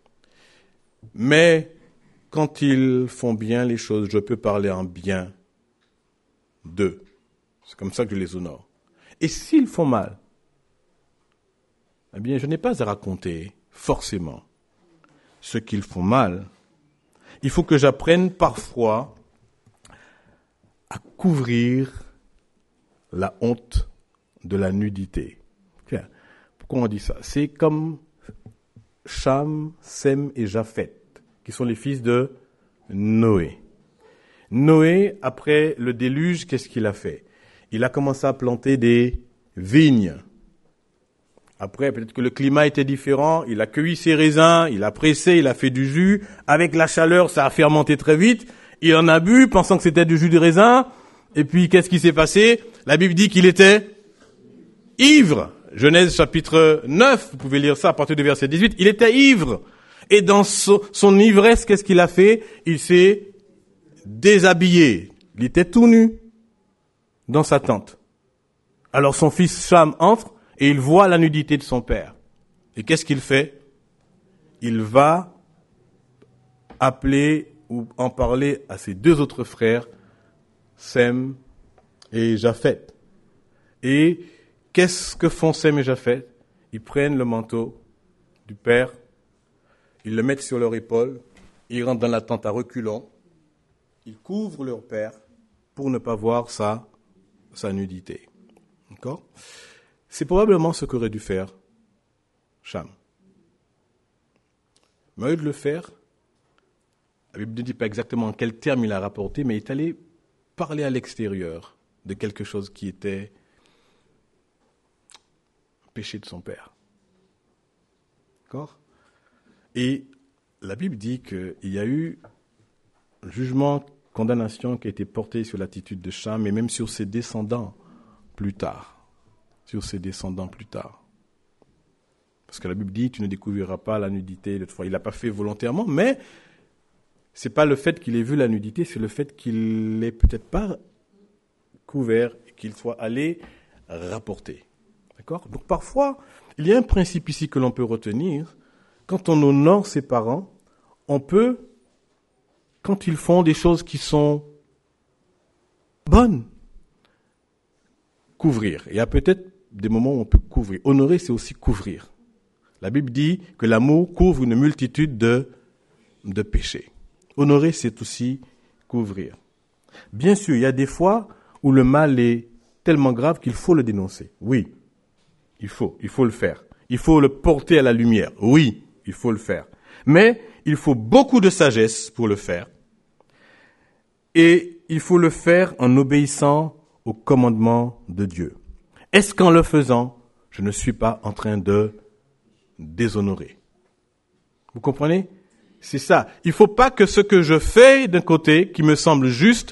Mais quand ils font bien les choses, je peux parler en bien d'eux. C'est comme ça que je les honore. Et s'ils font mal, eh bien, je n'ai pas à raconter forcément ce qu'ils font mal. Il faut que j'apprenne parfois à couvrir la honte de la nudité. Pourquoi on dit ça? C'est comme Cham, Sem et Japheth, qui sont les fils de Noé. Noé, après le déluge, qu'est-ce qu'il a fait? Il a commencé à planter des vignes. Après, peut-être que le climat était différent, il a cueilli ses raisins, il a pressé, il a fait du jus. Avec la chaleur, ça a fermenté très vite. Il en a bu, pensant que c'était du jus de raisin. Et puis, qu'est-ce qui s'est passé? La Bible dit qu'il était ivre. Genèse chapitre neuf, vous pouvez lire ça à partir du verset dix-huit. Il était ivre. Et dans son, son ivresse, qu'est-ce qu'il a fait? Il s'est déshabillé. Il était tout nu dans sa tente. Alors son fils Cham entre et il voit la nudité de son père. Et qu'est-ce qu'il fait? Il va appeler ou en parler à ses deux autres frères, Sem et Japheth. Et qu'est-ce que font Sem et Japheth? Ils prennent le manteau du père, ils le mettent sur leur épaule, ils rentrent dans la tente à reculons, ils couvrent leur père pour ne pas voir sa, sa nudité. D'accord? C'est probablement ce qu'aurait dû faire Cham. Mais au lieu de le faire, la Bible ne dit pas exactement en quel terme il a rapporté, mais il est allé parler à l'extérieur de quelque chose qui était péché de son père. D'accord? Et la Bible dit qu'il y a eu jugement, condamnation qui a été portée sur l'attitude de Cham et même sur ses descendants plus tard. Sur ses descendants plus tard. Parce que la Bible dit, tu ne découvriras pas la nudité de toi. Il l'a pas fait volontairement, mais c'est pas le fait qu'il ait vu la nudité, c'est le fait qu'il l'ait peut-être pas couvert et qu'il soit allé rapporter. D'accord? Donc parfois, il y a un principe ici que l'on peut retenir. Quand on honore ses parents, on peut, quand ils font des choses qui sont bonnes, couvrir. Il y a peut-être des moments où on peut couvrir. Honorer, c'est aussi couvrir. La Bible dit que l'amour couvre une multitude de, de péchés. Honorer, c'est aussi couvrir. Bien sûr, il y a des fois où le mal est tellement grave qu'il faut le dénoncer. Oui, il faut, il faut le faire. Il faut le porter à la lumière. Oui, il faut le faire. Mais il faut beaucoup de sagesse pour le faire. Et il faut le faire en obéissant au commandement de Dieu. Est-ce qu'en le faisant, je ne suis pas en train de déshonorer? Vous comprenez? C'est ça. Il ne faut pas que ce que je fais d'un côté, qui me semble juste,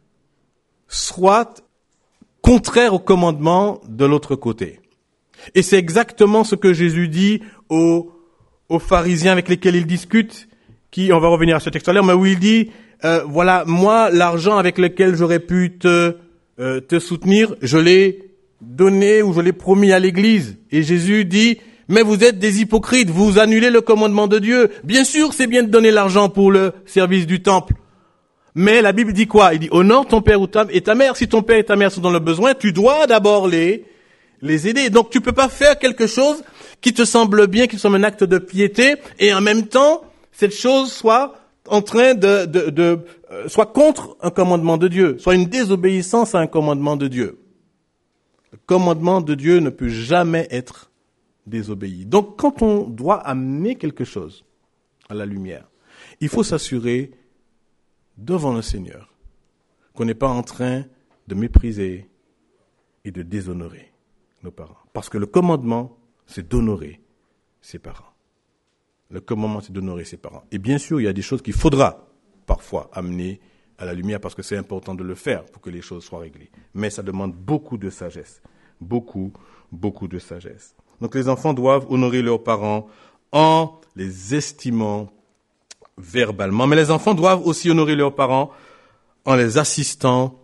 soit contraire au commandement de l'autre côté. Et c'est exactement ce que Jésus dit aux, aux pharisiens avec lesquels il discute, qui, on va revenir à ce texte-là, mais où il dit, euh, voilà, moi, l'argent avec lequel j'aurais pu te, euh, te soutenir, je l'ai donné ou je l'ai promis à l'Église. Et Jésus dit, mais vous êtes des hypocrites, vous annulez le commandement de Dieu. Bien sûr, c'est bien de donner l'argent pour le service du temple. Mais la Bible dit quoi? Il dit, honore ton père ou ta, et ta mère. Si ton père et ta mère sont dans le besoin, tu dois d'abord les, les aider. Donc tu peux pas faire quelque chose qui te semble bien, qui te semble un acte de piété, et en même temps, cette chose soit en train de, de, de euh, soit contre un commandement de Dieu, soit une désobéissance à un commandement de Dieu. Le commandement de Dieu ne peut jamais être désobéi. Donc, quand on doit amener quelque chose à la lumière, il faut s'assurer devant le Seigneur qu'on n'est pas en train de mépriser et de déshonorer nos parents. Parce que le commandement, c'est d'honorer ses parents. Le commandement, c'est d'honorer ses parents. Et bien sûr, il y a des choses qu'il faudra parfois amener à la lumière parce que c'est important de le faire pour que les choses soient réglées. Mais ça demande beaucoup de sagesse. Beaucoup, beaucoup de sagesse. Donc les enfants doivent honorer leurs parents en les estimant verbalement. Mais les enfants doivent aussi honorer leurs parents en les assistant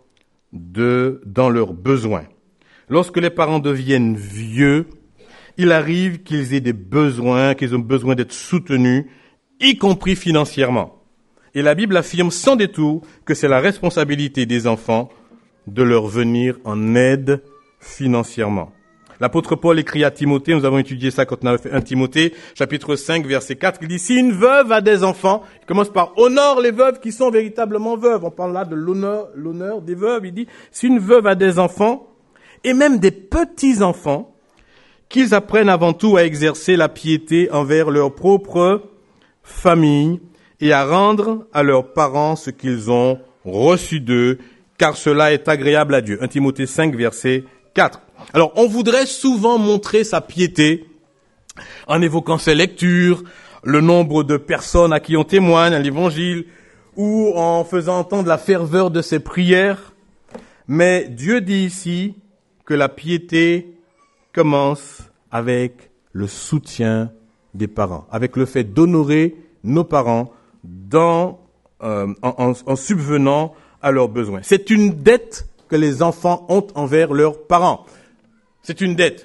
de, dans leurs besoins. Lorsque les parents deviennent vieux, il arrive qu'ils aient des besoins, qu'ils ont besoin d'être soutenus, y compris financièrement. Et la Bible affirme sans détour que c'est la responsabilité des enfants de leur venir en aide financièrement. L'apôtre Paul écrit à Timothée, nous avons étudié ça quand on a fait un Timothée, chapitre cinq, verset quatre, il dit, si une veuve a des enfants, il commence par honore les veuves qui sont véritablement veuves. On parle là de l'honneur, l'honneur des veuves. Il dit, si une veuve a des enfants, et même des petits-enfants, qu'ils apprennent avant tout à exercer la piété envers leur propre famille et à rendre à leurs parents ce qu'ils ont reçu d'eux, car cela est agréable à Dieu. un Timothée cinq, verset quatre. Alors, on voudrait souvent montrer sa piété en évoquant ses lectures, le nombre de personnes à qui on témoigne à l'évangile, ou en faisant entendre la ferveur de ses prières. Mais Dieu dit ici que la piété commence avec le soutien des parents, avec le fait d'honorer nos parents dans, euh, en, en, en subvenant à leurs besoins. C'est une dette que les enfants ont envers leurs parents. C'est une dette.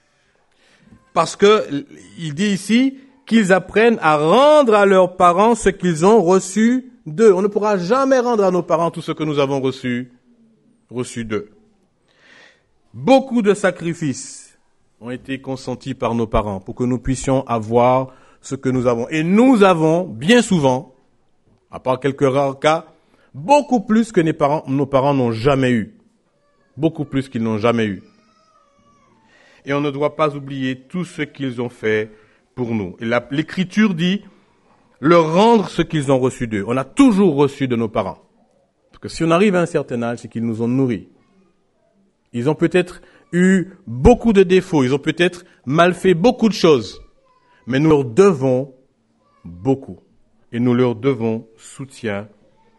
Parce que, il dit ici qu'ils apprennent à rendre à leurs parents ce qu'ils ont reçu d'eux. On ne pourra jamais rendre à nos parents tout ce que nous avons reçu, reçu d'eux. Beaucoup de sacrifices ont été consentis par nos parents pour que nous puissions avoir ce que nous avons. Et nous avons, bien souvent, à part quelques rares cas, beaucoup plus que nos parents, nos parents n'ont jamais eu. Beaucoup plus qu'ils n'ont jamais eu. Et on ne doit pas oublier tout ce qu'ils ont fait pour nous. Et la, l'Écriture dit, leur rendre ce qu'ils ont reçu d'eux. On a toujours reçu de nos parents. Parce que si on arrive à un certain âge, c'est qu'ils nous ont nourris. Ils ont peut-être eu beaucoup de défauts, ils ont peut-être mal fait beaucoup de choses. Mais nous leur devons beaucoup. Et nous leur devons soutien,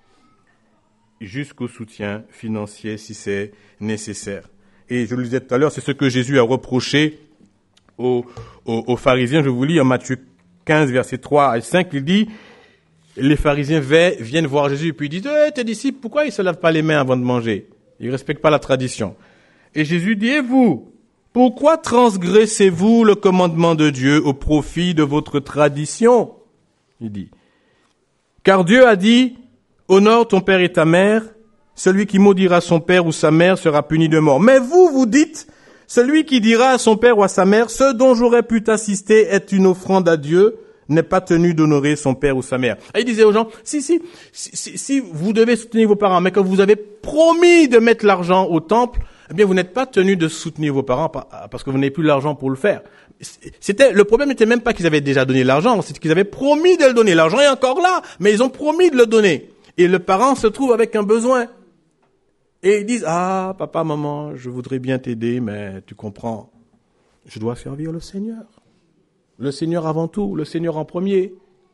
jusqu'au soutien financier si c'est nécessaire. Et je le disais tout à l'heure, c'est ce que Jésus a reproché aux, aux, aux pharisiens. Je vous lis en Matthieu quinze, versets trois à cinq, il dit, les pharisiens viennent voir Jésus et puis ils disent, eh, tes disciples, pourquoi ils ne se lavent pas les mains avant de manger? Ils ne respectent pas la tradition. Et Jésus dit, et vous, pourquoi transgressez-vous le commandement de Dieu au profit de votre tradition? Il dit, car Dieu a dit, honore ton père et ta mère, celui qui maudira son père ou sa mère sera puni de mort. Mais vous, vous dites, celui qui dira à son père ou à sa mère, ce dont j'aurais pu t'assister est une offrande à Dieu, n'est pas tenu d'honorer son père ou sa mère. Et il disait aux gens, si, si, si, si, si vous devez soutenir vos parents, mais que vous avez promis de mettre l'argent au temple, eh bien, vous n'êtes pas tenu de soutenir vos parents parce que vous n'avez plus l'argent pour le faire. C'était, le problème n'était même pas qu'ils avaient déjà donné l'argent, c'est qu'ils avaient promis de le donner. L'argent est encore là, mais ils ont promis de le donner. Et le parent se trouve avec un besoin. Et ils disent, ah, papa, maman, je voudrais bien t'aider, mais tu comprends, je dois servir le Seigneur. Le Seigneur avant tout, le Seigneur en premier.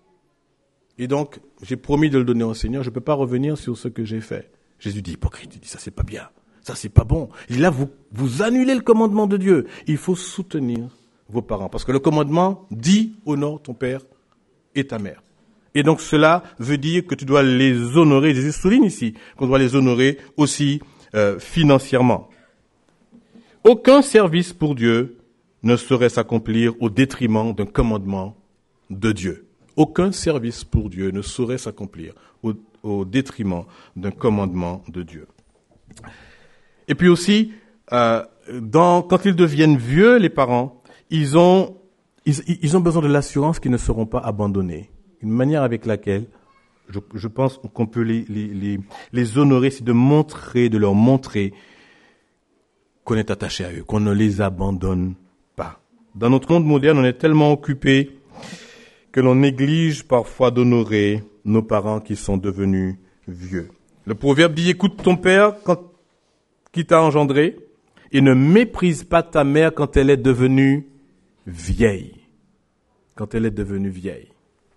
Et donc, j'ai promis de le donner au Seigneur, je ne peux pas revenir sur ce que j'ai fait. Jésus dit, hypocrite, il dit, ça c'est pas bien, ça c'est pas bon. Et là, vous, vous annulez le commandement de Dieu. Il faut soutenir vos parents, parce que le commandement dit, honore ton père et ta mère. Et donc cela veut dire que tu dois les honorer. Jésus souligne ici qu'on doit les honorer aussi euh, financièrement. Aucun service pour Dieu ne saurait s'accomplir au détriment d'un commandement de Dieu. Aucun service pour Dieu ne saurait s'accomplir au, au détriment d'un commandement de Dieu. Et puis aussi, euh, dans, quand ils deviennent vieux, les parents, ils ont, ils, ils ont besoin de l'assurance qu'ils ne seront pas abandonnés. Une manière avec laquelle je, je pense qu'on peut les, les, les, les honorer, c'est de montrer, de leur montrer qu'on est attaché à eux, qu'on ne les abandonne pas. Dans notre monde moderne, on est tellement occupé que l'on néglige parfois d'honorer nos parents qui sont devenus vieux. Le proverbe dit, écoute ton père quand, qui t'a engendré et ne méprise pas ta mère quand elle est devenue vieille. Quand elle est devenue vieille.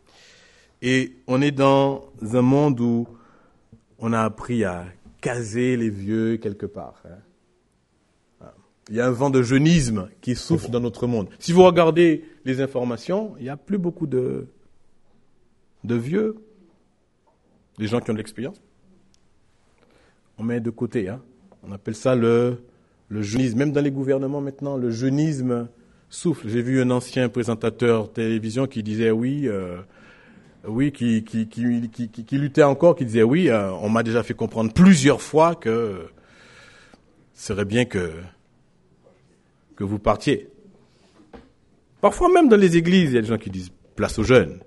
Et on est dans un monde où on a appris à caser les vieux quelque part. Il y a un vent de jeunisme qui souffle dans notre monde. Si vous regardez les informations, il n'y a plus beaucoup de, de vieux, des gens qui ont de l'expérience. On met de côté, hein. On appelle ça le, le jeunisme. Même dans les gouvernements maintenant, le jeunisme souffle. J'ai vu un ancien présentateur télévision qui disait oui... Euh, Oui, qui, qui, qui, qui, qui, qui luttait encore, qui disait oui, euh, on m'a déjà fait comprendre plusieurs fois que ce serait bien que, que vous partiez. Parfois même dans les églises, il y a des gens qui disent place aux jeunes.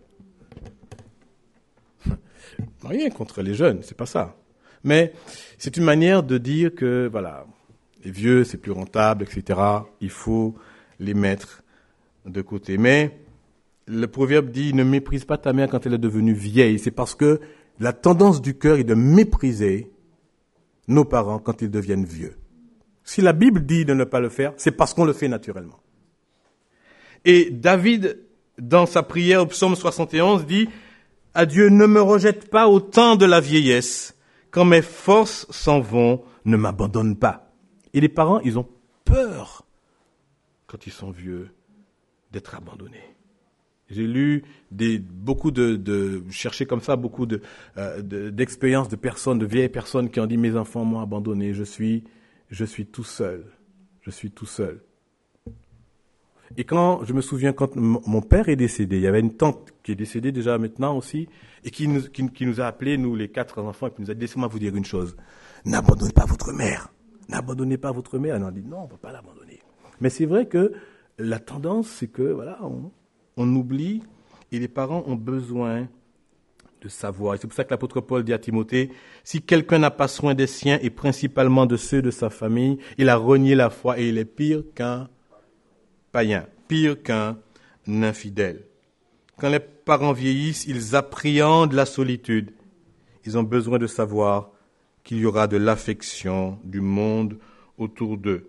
Rien contre les jeunes, c'est pas ça. Mais c'est une manière de dire que voilà, les vieux c'est plus rentable, et cetera. Il faut les mettre de côté. Mais le proverbe dit, ne méprise pas ta mère quand elle est devenue vieille. C'est parce que la tendance du cœur est de mépriser nos parents quand ils deviennent vieux. Si la Bible dit de ne pas le faire, c'est parce qu'on le fait naturellement. Et David, dans sa prière au psaume soixante et onze, dit « Adieu, ne me rejette pas au temps de la vieillesse, quand mes forces s'en vont, ne m'abandonne pas. » Et les parents, ils ont peur, quand ils sont vieux, d'être abandonnés. J'ai lu des, beaucoup de, de, cherché comme ça, beaucoup de, euh, de, d'expériences de personnes, de vieilles personnes qui ont dit « Mes enfants m'ont abandonné, je suis, je suis tout seul, je suis tout seul. » Et quand, je me souviens, quand m- mon père est décédé, il y avait une tante qui est décédée déjà maintenant aussi, et qui nous, qui, qui nous a appelés, nous les quatre enfants, et qui nous a dit « Laissez-moi vous dire une chose, n'abandonnez pas votre mère, n'abandonnez pas votre mère. » Et on a dit « Non, on ne peut pas l'abandonner. » Mais c'est vrai que la tendance, c'est que, voilà, on, on oublie, et les parents ont besoin de savoir. Et c'est pour ça que l'apôtre Paul dit à Timothée, si quelqu'un n'a pas soin des siens, et principalement de ceux de sa famille, il a renié la foi, et il est pire qu'un païen, pire qu'un infidèle. Quand les parents vieillissent, ils appréhendent la solitude. Ils ont besoin de savoir qu'il y aura de l'affection du monde autour d'eux.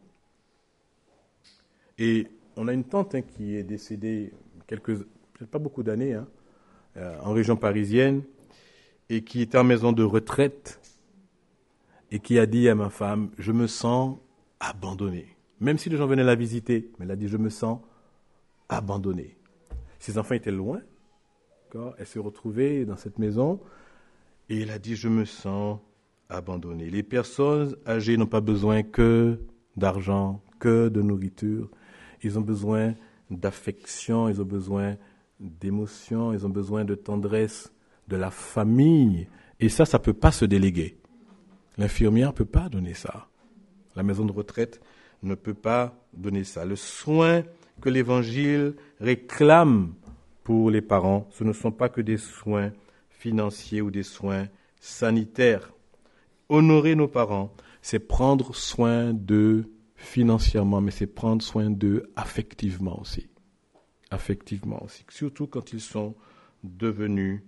Et on a une tante hein, qui est décédée quelques, peut-être pas beaucoup d'années, hein, euh, en région parisienne, et qui était en maison de retraite, et qui a dit à ma femme, je me sens abandonnée. Même si les gens venaient la visiter, mais elle a dit, je me sens abandonnée. Ses enfants étaient loin, d'accord, elle s'est retrouvée dans cette maison, et elle a dit, je me sens abandonnée. Les personnes âgées n'ont pas besoin que d'argent, que de nourriture. Ils ont besoin d'affection, ils ont besoin d'émotion, ils ont besoin de tendresse, de la famille. Et ça, ça ne peut pas se déléguer. L'infirmière ne peut pas donner ça. La maison de retraite ne peut pas donner ça. Le soin que l'Évangile réclame pour les parents, ce ne sont pas que des soins financiers ou des soins sanitaires. Honorer nos parents, c'est prendre soin d'eux financièrement, mais c'est prendre soin d'eux affectivement aussi. Affectivement aussi, surtout quand ils sont devenus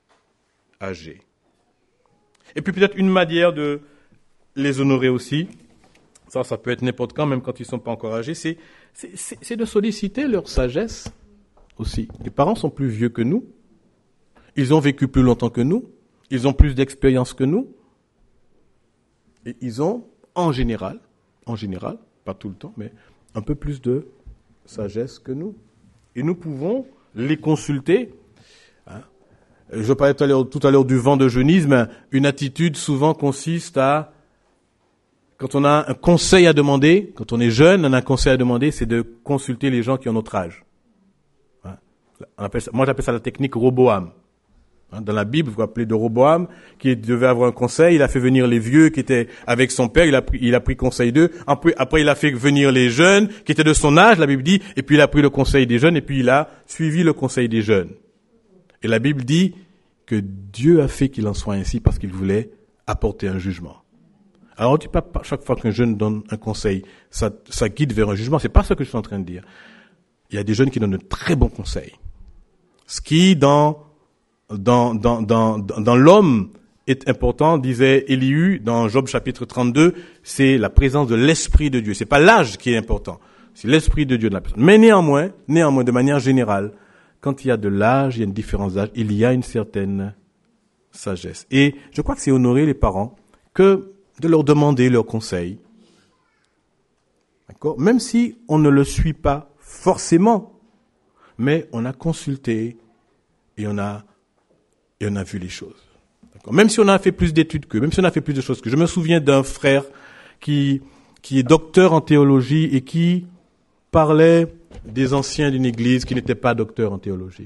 âgés. Et puis peut-être une manière de les honorer aussi, ça, ça peut être n'importe quand, même quand ils ne sont pas encore âgés, c'est, c'est, c'est, c'est de solliciter leur sagesse aussi. Les parents sont plus vieux que nous, ils ont vécu plus longtemps que nous, ils ont plus d'expérience que nous, et ils ont, en général, en général, pas tout le temps, mais un peu plus de sagesse que nous. Et nous pouvons les consulter. Hein. Je parlais tout à l'heure, tout à l'heure du vent de jeunisme. Une attitude souvent consiste à, quand on a un conseil à demander, quand on est jeune, on a un conseil à demander, c'est de consulter les gens qui ont notre âge. Hein. On appelle ça, moi, j'appelle ça la technique Roboam. Dans la Bible, vous appelez de Roboam, qui devait avoir un conseil, il a fait venir les vieux qui étaient avec son père, il a pris, il a pris conseil d'eux, après, après il a fait venir les jeunes qui étaient de son âge, la Bible dit, et puis il a pris le conseil des jeunes, et puis il a suivi le conseil des jeunes. Et la Bible dit que Dieu a fait qu'il en soit ainsi parce qu'il voulait apporter un jugement. Alors on ne dit pas chaque fois qu'un jeune donne un conseil, ça, ça guide vers un jugement, c'est pas ça que je suis en train de dire. Il y a des jeunes qui donnent de très bons conseils. Ce qui, dans Dans, dans, dans, dans l'homme est important, disait Élihu dans Job chapitre trente-deux, c'est la présence de l'Esprit de Dieu. C'est pas l'âge qui est important, c'est l'Esprit de Dieu de la personne. Mais néanmoins, néanmoins, de manière générale, quand il y a de l'âge, il y a une différence d'âge, il y a une certaine sagesse. Et je crois que c'est honorer les parents que de leur demander leurs conseils. D'accord ? Même si on ne le suit pas forcément, mais on a consulté et on a Et on a vu les choses. D'accord. Même si on a fait plus d'études qu'eux, même si on a fait plus de choses que. Je me souviens d'un frère qui, qui est docteur en théologie et qui parlait des anciens d'une église qui n'étaient pas docteurs en théologie.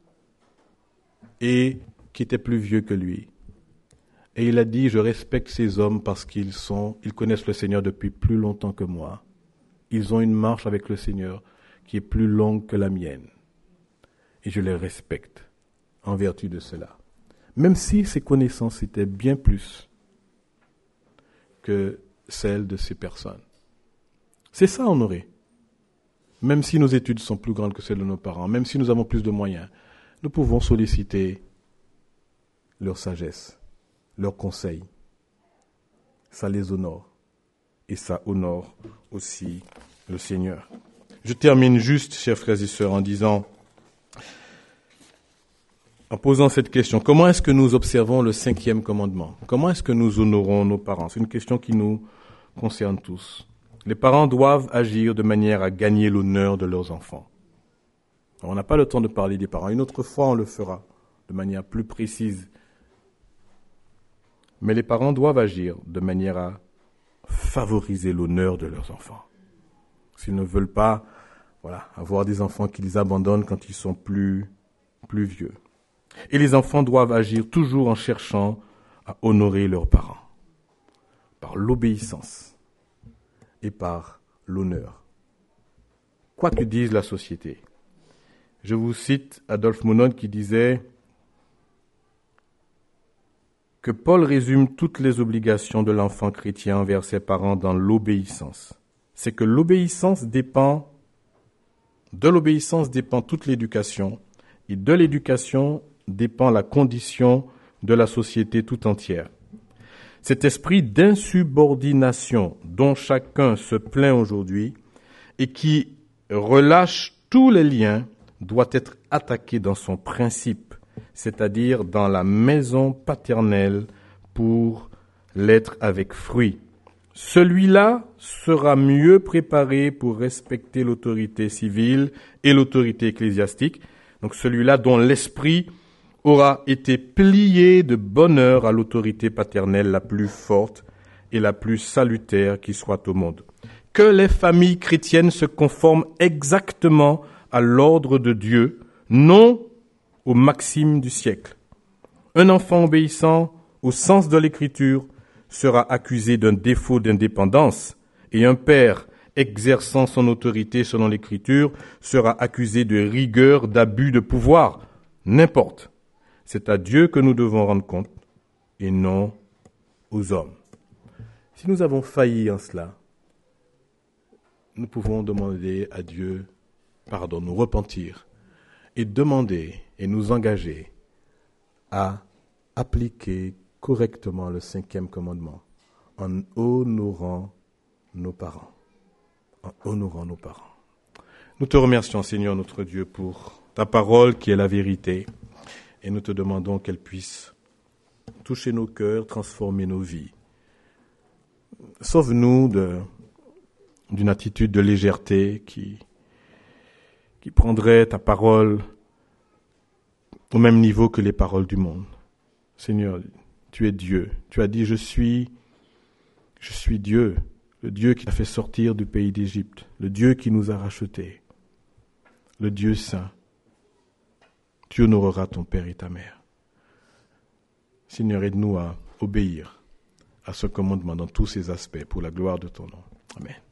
Et qui étaient plus vieux que lui. Et il a dit, je respecte ces hommes parce qu'ils sont, ils connaissent le Seigneur depuis plus longtemps que moi. Ils ont une marche avec le Seigneur qui est plus longue que la mienne. Et je les respecte en vertu de cela. Même si ses connaissances étaient bien plus que celles de ces personnes. C'est ça, honorer. Même si nos études sont plus grandes que celles de nos parents, même si nous avons plus de moyens, nous pouvons solliciter leur sagesse, leurs conseils. Ça les honore et ça honore aussi le Seigneur. Je termine juste, chers frères et sœurs, en disant, en posant cette question, comment est-ce que nous observons le cinquième commandement? Comment est-ce que nous honorons nos parents? C'est une question qui nous concerne tous. Les parents doivent agir de manière à gagner l'honneur de leurs enfants. Alors, on n'a pas le temps de parler des parents. Une autre fois, on le fera de manière plus précise. Mais les parents doivent agir de manière à favoriser l'honneur de leurs enfants. S'ils ne veulent pas, voilà, avoir des enfants qu'ils abandonnent quand ils sont plus, plus vieux. Et les enfants doivent agir toujours en cherchant à honorer leurs parents, par l'obéissance et par l'honneur. Quoi que dise la société. Je vous cite Adolphe Monod qui disait que Paul résume toutes les obligations de l'enfant chrétien envers ses parents dans l'obéissance. C'est que l'obéissance dépend, de l'obéissance dépend toute l'éducation, et de l'éducation dépend la condition de la société tout entière. Cet esprit d'insubordination dont chacun se plaint aujourd'hui et qui relâche tous les liens doit être attaqué dans son principe, c'est-à-dire dans la maison paternelle pour l'être avec fruit. Celui-là sera mieux préparé pour respecter l'autorité civile et l'autorité ecclésiastique, donc celui-là dont l'esprit aura été plié de bonheur à l'autorité paternelle la plus forte et la plus salutaire qui soit au monde. Que les familles chrétiennes se conforment exactement à l'ordre de Dieu, non aux maximes du siècle. Un enfant obéissant au sens de l'Écriture sera accusé d'un défaut d'indépendance et un père exerçant son autorité selon l'Écriture sera accusé de rigueur, d'abus de pouvoir. N'importe. C'est à Dieu que nous devons rendre compte et non aux hommes. Si nous avons failli en cela, nous pouvons demander à Dieu pardon, nous repentir et demander et nous engager à appliquer correctement le cinquième commandement en honorant nos parents. En honorant nos parents. Nous te remercions, Seigneur notre Dieu, pour ta parole qui est la vérité et nous te demandons qu'elle puisse toucher nos cœurs, transformer nos vies. Sauve-nous de, d'une attitude de légèreté qui qui prendrait ta parole au même niveau que les paroles du monde. Seigneur, tu es Dieu. Tu as dit, je suis, je suis Dieu, le Dieu qui t'a fait sortir du pays d'Égypte, le Dieu qui nous a rachetés, le Dieu saint. Tu honoreras ton père et ta mère. Seigneur, aide-nous à obéir à ce commandement dans tous ses aspects pour la gloire de ton nom. Amen.